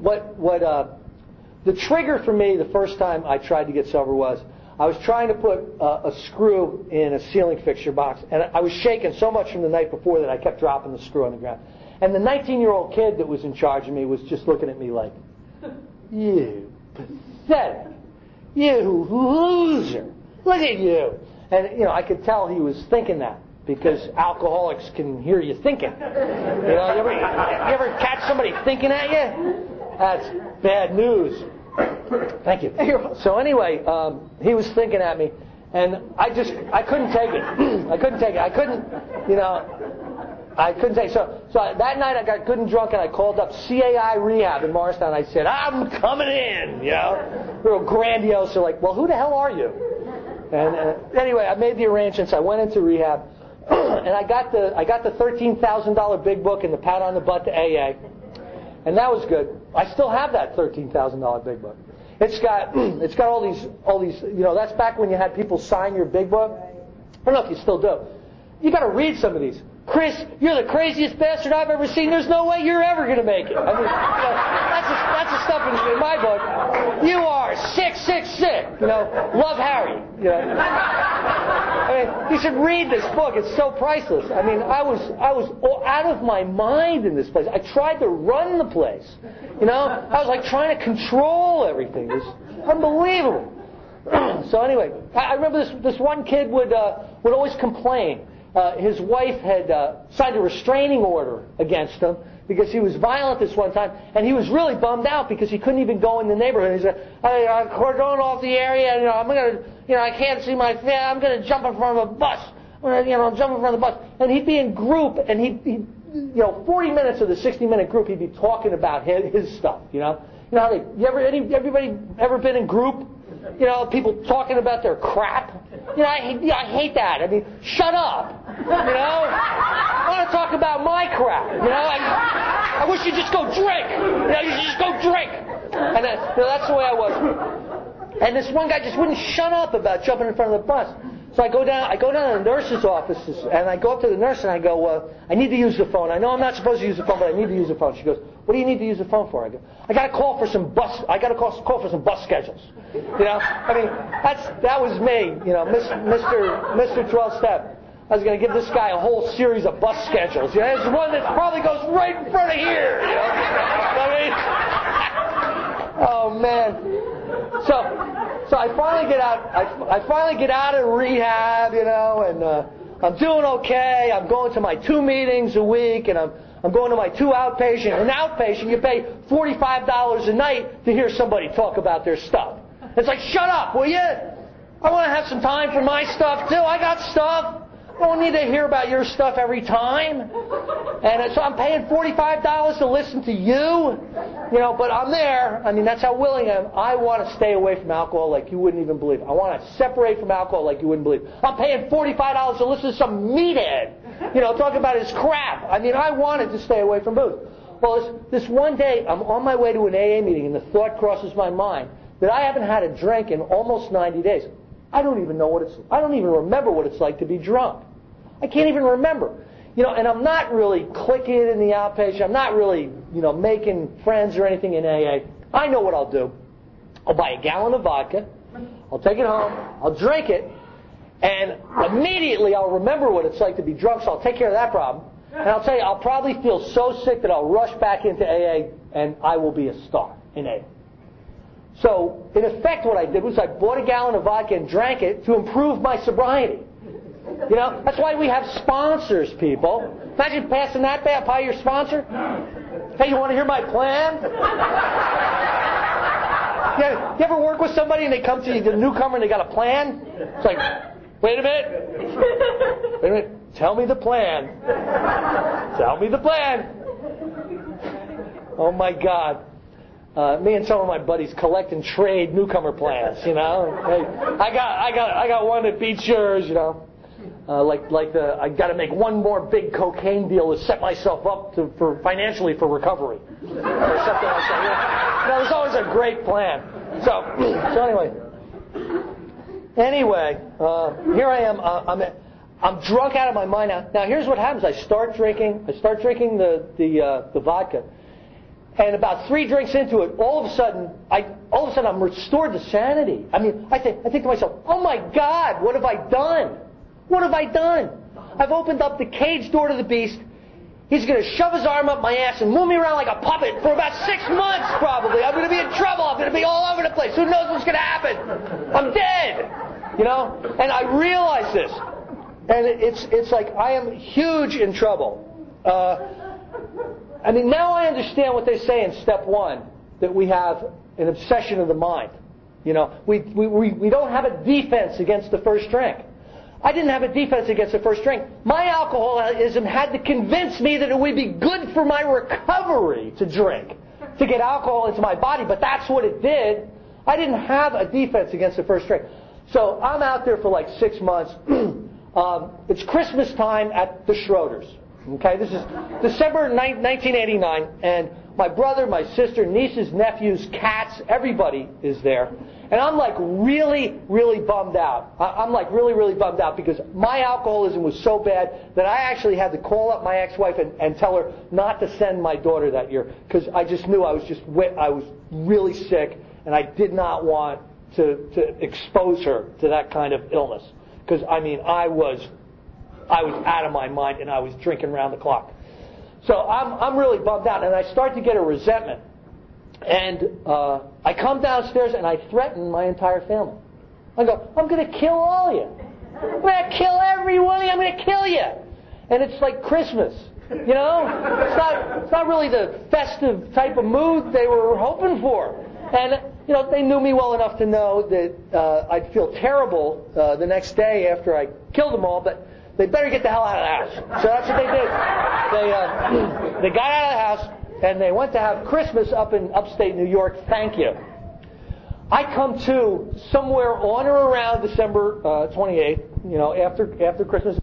A: the trigger for me the first time I tried to get sober was I was trying to put a screw in a ceiling fixture box, and I was shaking so much from the night before that I kept dropping the screw on the ground. And the 19-year-old kid that was in charge of me was just looking at me like, you pathetic, you loser, look at you. And, I could tell he was thinking that because alcoholics can hear you thinking. You ever catch somebody thinking at you? That's bad news. Thank you. So anyway, he was thinking at me, and I couldn't take it. I couldn't take it. I couldn't, I couldn't say. So that night I got good and drunk, and I called up CAI Rehab in Morristown. I said, I'm coming in, real grandiose. They're like, well, who the hell are you? And anyway, I made the arrangements. I went into rehab, and I got the $13,000 big book and the pat on the butt to AA, and that was good. I still have that $13,000 big book. It's got all these. That's back when you had people sign your big book. I don't know if you still do. You got to read some of these. Chris, you're the craziest bastard I've ever seen. There's no way you're ever going to make it. I mean, that's the stuff in my book. You are sick. Love Harry. I mean, you should read this book. It's so priceless. I mean, I was out of my mind in this place. I tried to run the place. I was like trying to control everything. It was unbelievable. So anyway, I remember this one kid would always complain. His wife had signed a restraining order against him because he was violent this one time, and he was really bummed out because he couldn't even go in the neighborhood. He said, "I'm cordoning off the area. I'm gonna, I can't see my family. I'm gonna jump in front of a bus. I'm gonna, jump in front of the bus." And he'd be in group, and he'd 40 minutes of the 60-minute group, he'd be talking about his stuff. Everybody ever been in group? People talking about their crap. I hate that. I mean, shut up. I want to talk about my crap. I wish you'd just go drink. You should just go drink. And that's the way I was. And this one guy just wouldn't shut up about jumping in front of the bus. So I go down to the nurse's offices, and I go up to the nurse and I go, I need to use the phone. I know I'm not supposed to use the phone, but I need to use the phone. She goes, what do you need to use the phone for? I go, I got to call for some bus schedules. I mean, that was me, Mr. 12-step. I was going to give this guy a whole series of bus schedules. There's one that probably goes right in front of here. I mean, oh man. So I finally get out. I finally get out of rehab, and I'm doing okay. I'm going to my 2 meetings a week, and I'm going to my 2 outpatient. And outpatient, you pay $45 a night to hear somebody talk about their stuff. It's like, shut up, will you? I want to have some time for my stuff too. I got stuff. I don't need to hear about your stuff every time. And so I'm paying $45 to listen to you. But I'm there. I mean, that's how willing I am. I want to stay away from alcohol like you wouldn't even believe. I want to separate from alcohol like you wouldn't believe. I'm paying $45 to listen to some meathead, talk about his crap. I mean, I wanted to stay away from booze. Well, this one day, I'm on my way to an AA meeting, and the thought crosses my mind that I haven't had a drink in almost 90 days. I don't even remember what it's like to be drunk. I can't even remember. And I'm not really clicking in the outpatient. I'm not really, making friends or anything in AA. I know what I'll do. I'll buy a gallon of vodka. I'll take it home. I'll drink it. And immediately I'll remember what it's like to be drunk, so I'll take care of that problem. And I'll tell you, I'll probably feel so sick that I'll rush back into AA, and I will be a star in AA. So, in effect, what I did was I bought a gallon of vodka and drank it to improve my sobriety. That's why we have sponsors, people. Imagine passing that by your sponsor. Hey, you want to hear my plan? You ever work with somebody and they come to you, the newcomer, and they got a plan? It's like, wait a minute. Tell me the plan. Tell me the plan. Oh my God. Me and some of my buddies collect and trade newcomer plans. Hey, I got one that beats yours. I got to make one more big cocaine deal to set myself up for financially for recovery, or something like that. There's always a great plan. So anyway, here I am. I'm drunk out of my mind now. Now here's what happens. I start drinking the vodka, and about 3 drinks into it, all of a sudden I'm restored to sanity. I mean, I think to myself, oh my God, what have I done? What have I done? I've opened up the cage door to the beast. He's going to shove his arm up my ass and move me around like a puppet for about 6 months, probably. I'm going to be in trouble. I'm going to be all over the place. Who knows what's going to happen? I'm dead. And I realize this. And it's like I am huge in trouble. Now I understand what they say in step 1, that we have an obsession of the mind. We don't have a defense against the first drink. I didn't have a defense against the first drink. My alcoholism had to convince me that it would be good for my recovery to drink, to get alcohol into my body, but that's what it did. I didn't have a defense against the first drink. So I'm out there for like 6 months. It's Christmas time at the Schroeder's. Okay, this is December 1989, and my brother, my sister, nieces, nephews, cats, everybody is there. And I'm like really, really bummed out. I'm like really, really bummed out because my alcoholism was so bad that I actually had to call up my ex-wife and tell her not to send my daughter that year because I just knew I was really sick and I did not want to expose her to that kind of illness. Because, I mean, I was out of my mind and I was drinking round the clock. So I'm really bummed out and I start to get a resentment. And I come downstairs and I threaten my entire family. I go, I'm going to kill all of you. I'm going to kill every one of you. I'm going to kill you. And it's like Christmas, you know? It's not really the festive type of mood they were hoping for. And, you know, they knew me well enough to know that I'd feel terrible the next day after I killed them all, but they better get the hell out of the house. So that's what they did. They got out of the house. And they went to have Christmas up in upstate New York. Thank you. I come to somewhere on or around December 28th, you know, after Christmas.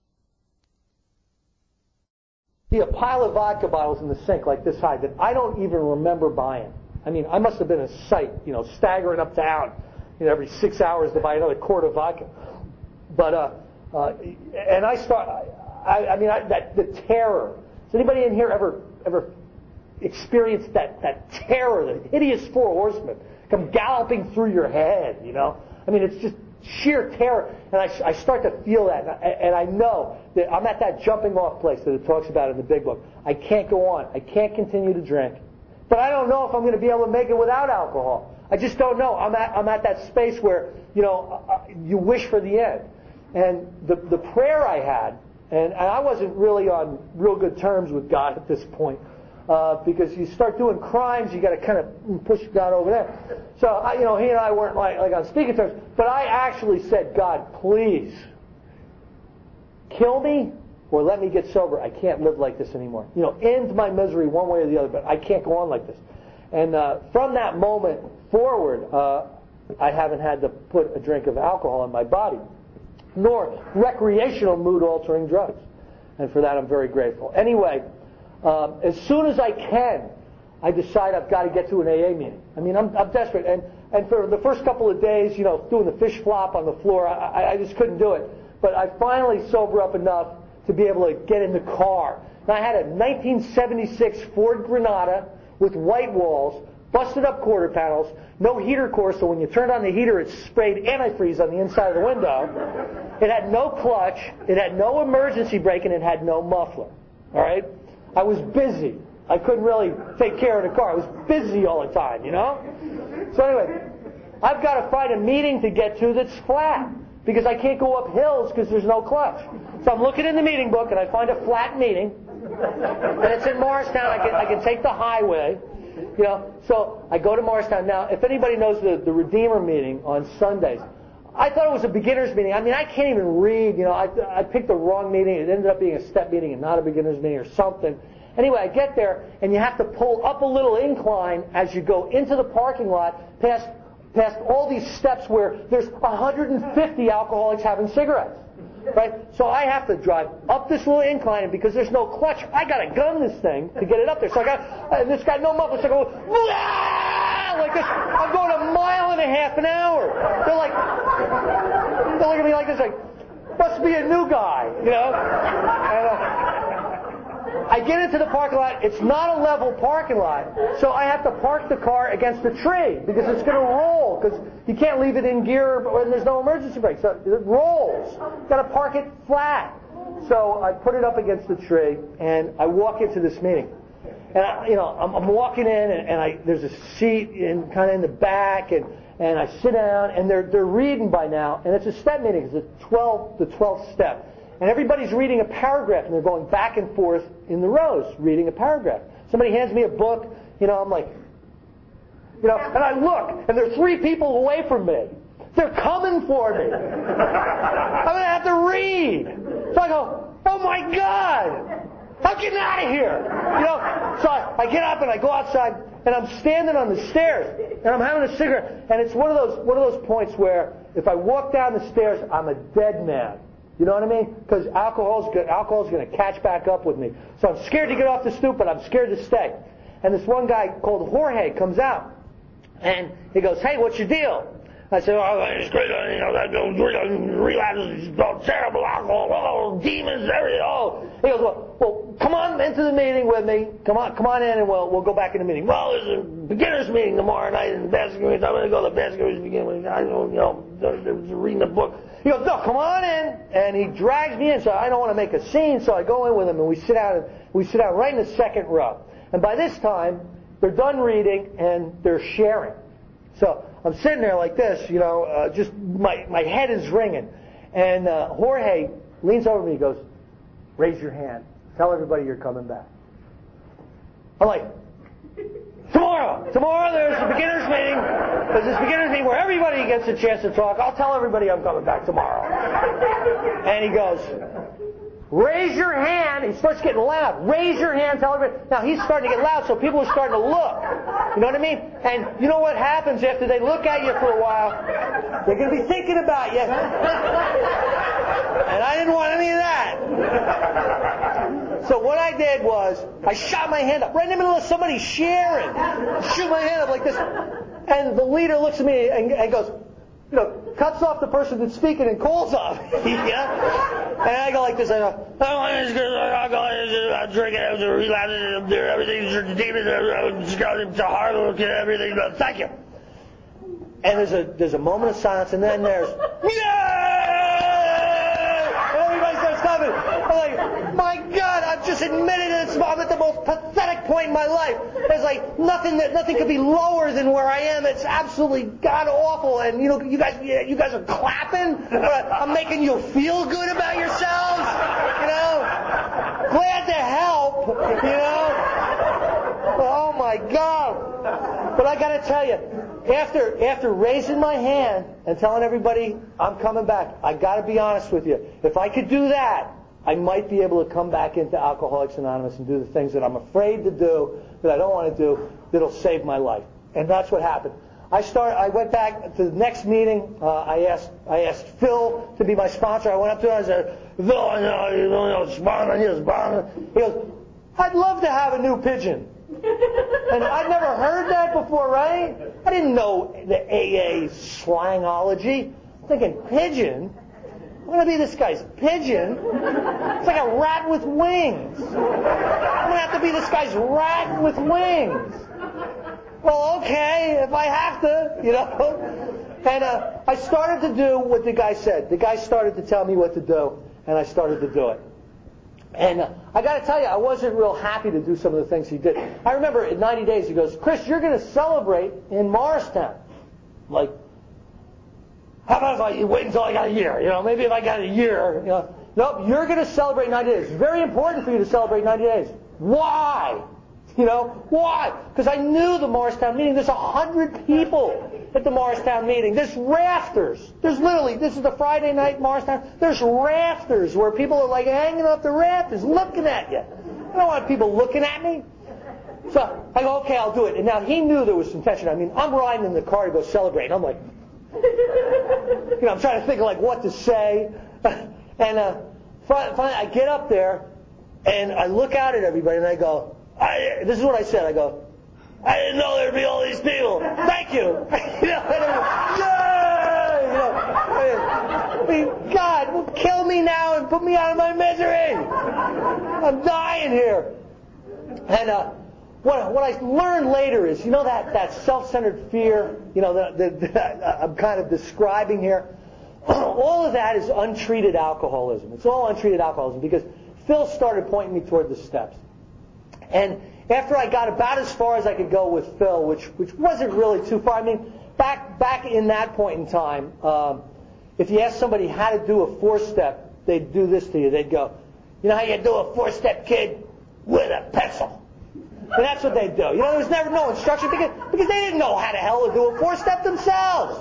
A: See a pile of vodka bottles in the sink like this high that I don't even remember buying. I mean, I must have been a sight, you know, staggering uptown, you know, every 6 hours to buy another quart of vodka. But and I start. I mean, the terror. Has anybody in here ever experienced that terror, the hideous four horsemen come galloping through your head, you know? I mean, it's just sheer terror. And I start to feel that. And I know that I'm at that jumping off place that it talks about in the big book. I can't go on. I can't continue to drink. But I don't know if I'm going to be able to make it without alcohol. I just don't know. I'm at that space where, you know, you wish for the end. And the prayer I had, and I wasn't really on real good terms with God at this point, because you start doing crimes, you got to kind of push God over there. So, you know, he and I weren't like on speaking terms, but I actually said, God, please, kill me or let me get sober. I can't live like this anymore. You know, end my misery one way or the other, but I can't go on like this. And from that moment forward, I haven't had to put a drink of alcohol in my body, nor recreational mood-altering drugs. And for that, I'm very grateful. Anyway, as soon as I can, I decide I've got to get to an AA meeting. I mean, I'm desperate. And for the first couple of days, you know, doing the fish flop on the floor, I just couldn't do it. But I finally sober up enough to be able to get in the car. Now, I had a 1976 Ford Granada with white walls, busted up quarter panels, no heater core, so when you turned on the heater, it sprayed antifreeze on the inside of the window. It had no clutch, it had no emergency brake, and it had no muffler. All right? I was busy. I couldn't really take care of the car. I was busy all the time, you know? So anyway, I've got to find a meeting to get to that's flat, because I can't go up hills because there's no clutch. So I'm looking in the meeting book, and I find a flat meeting, and it's in Morristown. I can take the highway. You know, so I go to Morristown. Now, if anybody knows the Redeemer meeting on Sundays, I thought it was a beginner's meeting. I mean, I can't even read. You know, I picked the wrong meeting. It ended up being a step meeting and not a beginner's meeting or something. Anyway, I get there, and you have to pull up a little incline as you go into the parking lot, past all these steps where there's 150 alcoholics having cigarettes. Right? So I have to drive up this little incline, and because there's no clutch, I got to gun this thing to get it up there. So and it's got no muffler, so I go, like this. I'm going 1.5 miles an hour. They're looking at me like this, like, must be a new guy, you know? And, I get into the parking lot. It's not a level parking lot, so I have to park the car against the tree because it's going to roll, because you can't leave it in gear when there's no emergency brake. So it rolls. Got to park it flat. So I put it up against the tree, and I walk into this meeting. And I'm walking in, and there's a seat kind of in the back, and I sit down, and they're reading by now, and it's a step meeting. It's the 12th step. And everybody's reading a paragraph, and they're going back and forth in the rows, reading a paragraph. Somebody hands me a book, you know, I'm like, you know, and I look, and there are 3 people away from me. They're coming for me. I'm going to have to read. So I go, oh my God. I'm getting out of here. So I get up and I go outside and I'm standing on the stairs and I'm having a cigarette. And it's one of those points where if I walk down the stairs, I'm a dead man. You know what I mean? Because alcohol's going to catch back up with me. So I'm scared to get off the stoop, but I'm scared to stay. And this one guy called Jorge comes out and he goes, hey, what's your deal? I said, it's great, relapse is terrible, alcohol, demons, everything. He goes, well, come on into the meeting with me. Come on in, and we'll go back in the meeting. Well, there's a beginner's meeting tomorrow night in Baskerville. I'm going to go to the Baskerville beginning. There's reading a book. He goes, no, come on in, and he drags me in. So I don't want to make a scene, so I go in with him, and we sit down right in the second row. And by this time, they're done reading and they're sharing. So I'm sitting there like this, just my head is ringing. And Jorge leans over to me and goes, raise your hand. Tell everybody you're coming back. I'm like, tomorrow there's a beginner's meeting. There's this beginner's meeting where everybody gets a chance to talk. I'll tell everybody I'm coming back tomorrow. And he goes, raise your hand. He starts getting loud. Raise your hand. Tell everybody. Now he's starting to get loud, so people are starting to look. You know what I mean? And you know what happens after they look at you for a while? They're going to be thinking about you. And I didn't want any of that. So what I did was I shot my hand up right in the middle of somebody sharing. Shoot my hand up like this. And the leader looks at me and goes, cuts off the person that's speaking and calls off. And I go like this. I go, I'm drinking, everything's demons, it's hard, everything. Thank you. And there's a moment of silence, and then there's and everybody starts clapping. I'm like, my God, I've just admitted I'm at the most pathetic point in my life. It's like nothing could be lower than where I am. It's absolutely god awful. And you guys are clapping. I'm making you feel good about yourselves. Glad to help. Oh my God. But I got to tell you, after raising my hand and telling everybody I'm coming back, I got to be honest with you. If I could do that, I might be able to come back into Alcoholics Anonymous and do the things that I'm afraid to do, that I don't want to do, that'll save my life. And that's what happened. I went back to the next meeting. I asked Phil to be my sponsor. I went up to him and I said, Phil, sponsor. He goes, I'd love to have a new pigeon. And I'd never heard that before, right? I didn't know the AA slangology. I'm thinking, pigeon? I'm going to be this guy's pigeon? It's like a rat with wings. I'm going to have to be this guy's rat with wings. Well, okay, if I have to, And I started to do what the guy said. The guy started to tell me what to do, and I started to do it. And I got to tell you, I wasn't real happy to do some of the things he did. I remember in 90 days, he goes, Chris, you're going to celebrate in Morristown. I'm like, how about if I wait until I got a year? Maybe if I got a year. Nope, you're going to celebrate 90 days. It's very important for you to celebrate 90 days. Why? Why? Because I knew the Morristown meeting. There's 100 people at the Morristown meeting. There's rafters. This is the Friday night Morristown. There's rafters where people are like hanging off the rafters looking at you. I don't want people looking at me. So I go, okay, I'll do it. And now he knew there was some tension. I mean, I'm riding in the car to go celebrate. And I'm like, I'm trying to think of what to say. And finally I get up there and I look out at everybody and I go, this is what I said. I go, I didn't know there'd be all these people. Thank you. God, kill me now and put me out of my misery. I'm dying here. And what I learned later is, that self-centered fear, that I'm kind of describing here. All of that is untreated alcoholism. It's all untreated alcoholism because Phil started pointing me toward the steps. And after I got about as far as I could go with Phil, which wasn't really too far. I mean, back in that point in time, if you asked somebody how to do a 4-step, they'd do this to you. They'd go, you know how you do a 4-step, kid? With a pencil. And that's what they'd do. There was never no instruction because they didn't know how the hell to do a 4-step themselves.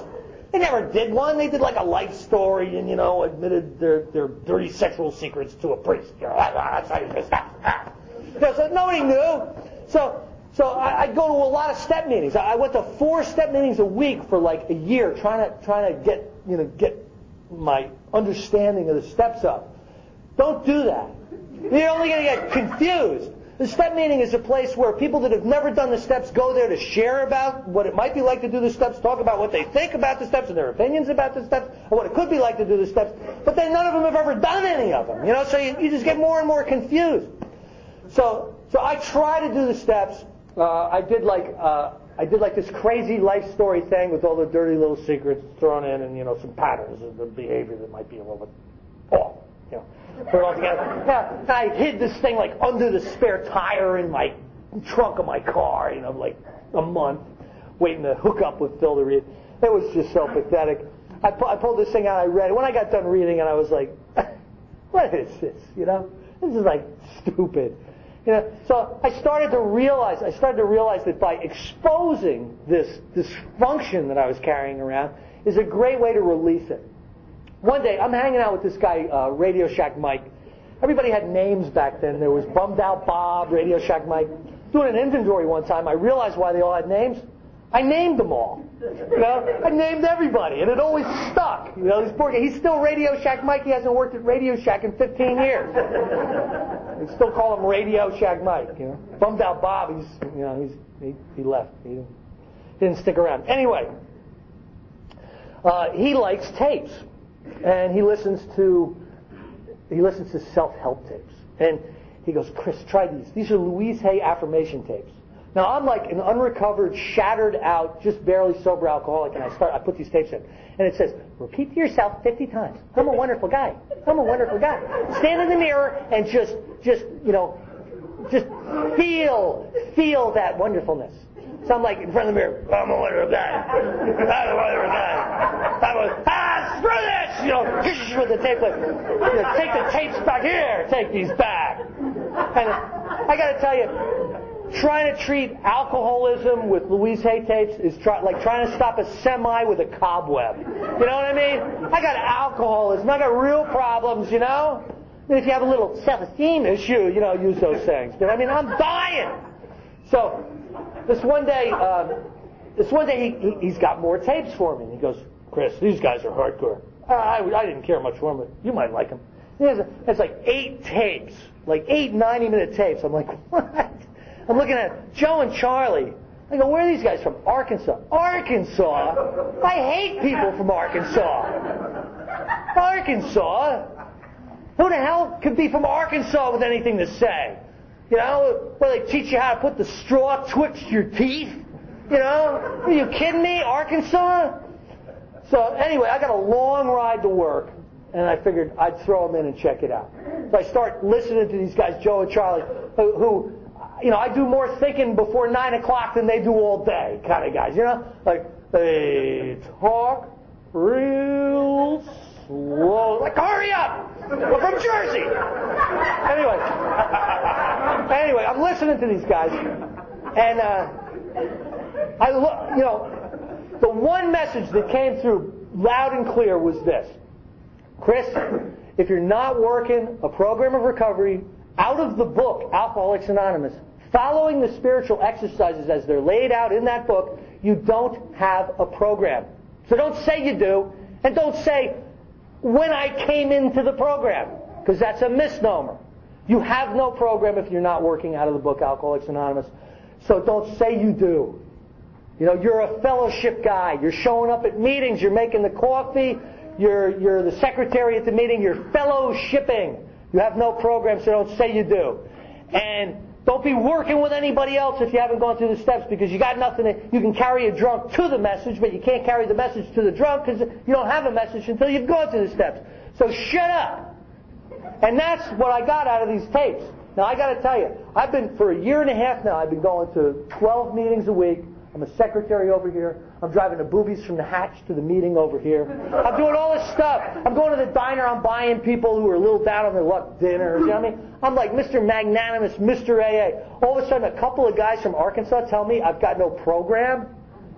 A: They never did one. They did like a life story and, admitted their dirty sexual secrets to a priest. That's how you do stuff. So nobody knew. So I go to a lot of step meetings. I went to 4 step meetings a week for like a year, trying to get my understanding of the steps up. Don't do that. You're only going to get confused. The step meeting is a place where people that have never done the steps go there to share about what it might be like to do the steps, talk about what they think about the steps and their opinions about the steps, or what it could be like to do the steps. But then none of them have ever done any of them. So you just get more and more confused. So I try to do the steps. I did like this crazy life story thing with all the dirty little secrets thrown in, and some patterns of the behavior that might be a little bit off. Put it all together. Yeah, I hid this thing like under the spare tire in my trunk of my car, like a month, waiting to hook up with Phil to read. It was just so pathetic. I pulled this thing out. I read it. When I got done reading it, I was like, "What is this? This is like stupid." So I started to realize that by exposing this dysfunction that I was carrying around is a great way to release it. One day, I'm hanging out with this guy, Radio Shack Mike. Everybody had names back then. There was Bummed Out Bob, Radio Shack Mike. Doing an inventory one time, I realized why they all had names. I named them all. I named everybody, and it always stuck. This poor guy, he's still Radio Shack Mike. He hasn't worked at Radio Shack in 15 years. They still call him Radio Shack Mike. Bummed Out Bob, he left. He didn't stick around. Anyway, he likes tapes. And he listens to self-help tapes. And he goes, "Chris, try these. These are Louise Hay affirmation tapes." Now, I'm like an unrecovered, shattered out, just barely sober alcoholic, and I put these tapes in. And it says, "Repeat to yourself 50 times. I'm a wonderful guy. I'm a wonderful guy." Stand in the mirror and just feel that wonderfulness. So I'm like in front of the mirror, "I'm a wonderful guy. I'm a wonderful guy. Screw this!" With the tape, take the tapes back here. Take these back. And I got to tell you, trying to treat alcoholism with Louise Hay tapes is like trying to stop a semi with a cobweb. You know what I mean? I got alcoholism. I got real problems. If you have a little self-esteem issue, use those things. I'm dying. So this one day he's got more tapes for me. And he goes, "Chris, these guys are hardcore." I didn't care much for them, but you might like them. It's like 8 tapes, like 8 90-minute tapes. I'm like, what? I'm looking at Joe and Charlie. I go, "Where are these guys from?" "Arkansas." "Arkansas? I hate people from Arkansas." "Arkansas? Who the hell could be from Arkansas with anything to say? Where they teach you how to put the straw twixt your teeth? Are you kidding me? Arkansas?" So anyway, I got a long ride to work, and I figured I'd throw them in and check it out. So I start listening to these guys, Joe and Charlie, who I do more thinking before 9 o'clock than they do all day kind of guys, Like, they talk real slow. Like, hurry up! We're from Jersey! Anyway, I'm listening to these guys, and I look, the one message that came through loud and clear was this: "Chris, if you're not working a program of recovery out of the book, Alcoholics Anonymous, following the spiritual exercises as they're laid out in that book, you don't have a program. So don't say you do, and don't say, 'when I came into the program,' because that's a misnomer. You have no program if you're not working out of the book, Alcoholics Anonymous. So don't say you do. You're a fellowship guy. You're showing up at meetings. You're making the coffee. You're the secretary at the meeting. You're fellowshipping. You have no program, so don't say you do. And don't be working with anybody else if you haven't gone through the steps, because you got nothing. You can carry a drunk to the message, but you can't carry the message to the drunk because you don't have a message until you've gone through the steps. So shut up." And that's what I got out of these tapes. Now, I got to tell you, for a year and a half now, I've been going to 12 meetings a week. I'm a secretary over here. I'm driving the boobies from the hatch to the meeting over here. I'm doing all this stuff. I'm going to the diner. I'm buying people who are a little down on their luck dinners. You know what I mean? I'm like Mr. Magnanimous, Mr. AA. All of a sudden, a couple of guys from Arkansas tell me I've got no program.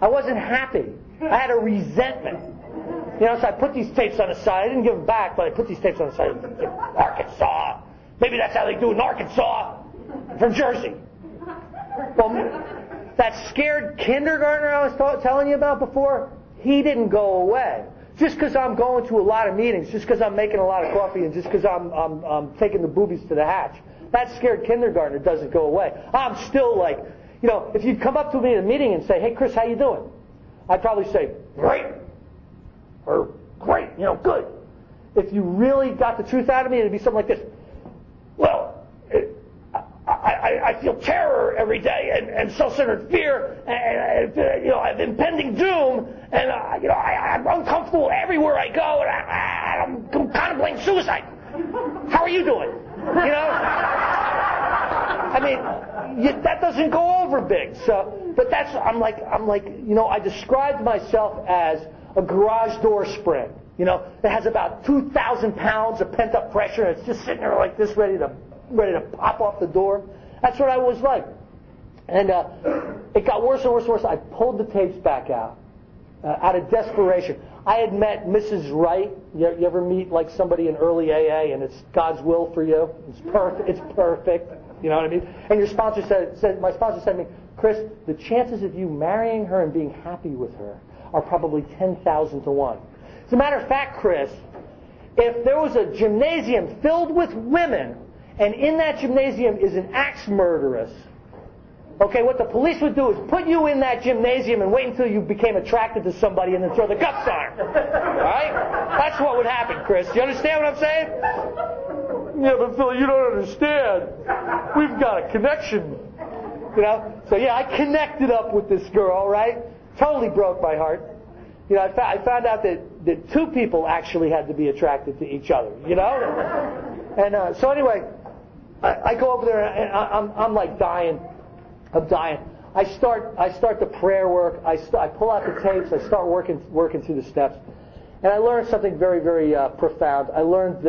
A: I wasn't happy. I had a resentment. You know, so I put these tapes on the side. I didn't give them back, but I put these tapes on the side. Arkansas. Maybe that's how they do it in Arkansas. From Jersey. Well, that scared kindergartner I was telling you about before, he didn't go away. Just because I'm going to a lot of meetings, just because I'm making a lot of coffee, and just because I'm taking the boobies to the hatch, that scared kindergartner doesn't go away. I'm still like, you know, if you'd come up to me in a meeting and say, hey, Chris, how you doing? I'd probably say, great. Or great, you know, good. If you really got the truth out of me, it'd be something like this. Well, I feel terror every day and self-centered fear and you know, I have impending doom and you know, I'm uncomfortable everywhere I go and I'm contemplating suicide. How are you doing? You know? I mean, that doesn't go over big. So, but that's I'm like, you know, I described myself as a garage door spring. You know, that has about 2,000 pounds of pent-up pressure and it's just sitting there like this, ready to pop off the door. That's what I was like. And it got worse and worse and worse. I pulled the tapes back out of desperation. I had met Mrs. Wright. You ever meet like somebody in early AA and it's God's will for you? It's perfect. It's perfect. You know what I mean? And your sponsor my sponsor said to me, Chris, the chances of you marrying her and being happy with her are probably 10,000 to 1. As a matter of fact, Chris, if there was a gymnasium filled with women and in that gymnasium is an axe murderess, okay, what the police would do is put you in that gymnasium and wait until you became attracted to somebody and then throw the guts on her. Alright? That's what would happen, Chris. Do you understand what I'm saying? Yeah, but Phil, you don't understand. We've got a connection. You know? So yeah, I connected up with this girl, right? Totally broke my heart. You know, I found out that two people actually had to be attracted to each other, you know? And so anyway, I go over there and I'm like dying. I'm dying. I start the prayer work. I pull out the tapes. I start working through the steps. And I learned something very, very profound. I learned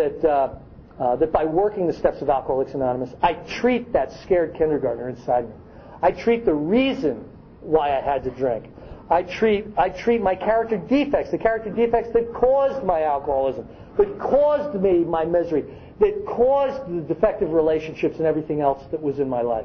A: that by working the steps of Alcoholics Anonymous, I treat that scared kindergartner inside me. I treat the reason why I had to drink. I treat my character defects, the character defects that caused my alcoholism, that caused me my misery, that caused the defective relationships and everything else that was in my life.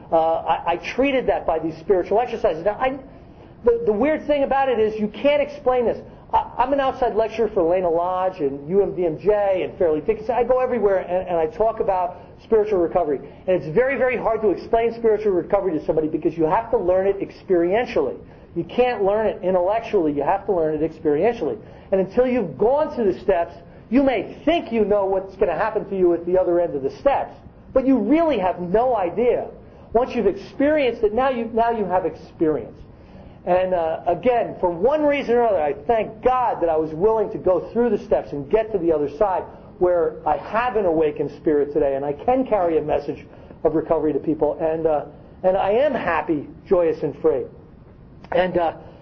A: I treated that by these spiritual exercises. Now, the weird thing about it is you can't explain this. I'm an outside lecturer for Lena Lodge and UMDMJ and Fairleigh Dickinson. I go everywhere and I talk about spiritual recovery. And it's very, very hard to explain spiritual recovery to somebody because you have to learn it experientially. You can't learn it intellectually. You have to learn it experientially. And until you've gone through the steps, you may think you know what's going to happen to you at the other end of the steps, but you really have no idea. Once you've experienced it, now you have experience. And again, for one reason or another, I thank God that I was willing to go through the steps and get to the other side where I have an awakened spirit today and I can carry a message of recovery to people. And I am happy, joyous, and free. And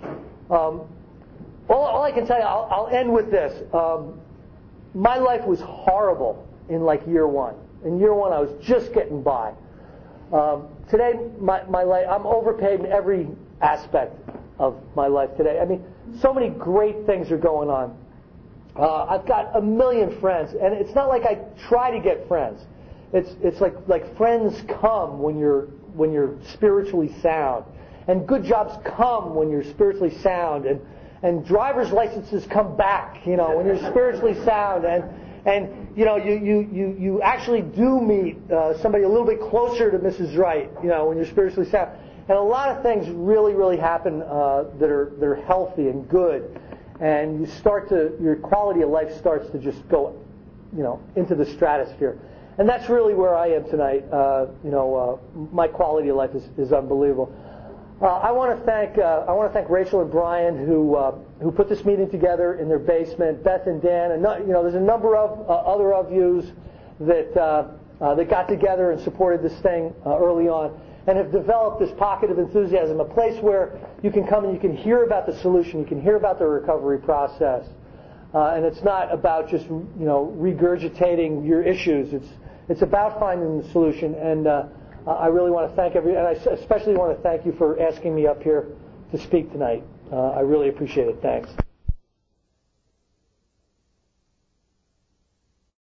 A: all I can tell you, I'll end with this. My life was horrible in like year one. In year one, I was just getting by. Today, my life, I'm overpaid in every aspect of my life today. I mean, so many great things are going on. I've got a million friends, and it's not like I try to get friends. It's like friends come when you're spiritually sound, and good jobs come when you're spiritually sound, and driver's licenses come back, you know, when you're spiritually sound, and you know you actually do meet somebody a little bit closer to Mrs. Wright, you know, when you're spiritually sound. And a lot of things really, really happen that are healthy and good, and your quality of life starts to just go, you know, into the stratosphere. And that's really where I am tonight. My quality of life is unbelievable. I want to thank Rachel and Brian who put this meeting together in their basement. Beth and Dan, and there's a number of other of yous that got together and supported this thing early on, and have developed this pocket of enthusiasm, a place where you can come and you can hear about the solution, you can hear about the recovery process, and it's not about just regurgitating your issues. It's about finding the solution, and I really want to thank and I especially want to thank you for asking me up here to speak tonight. I really appreciate it. Thanks.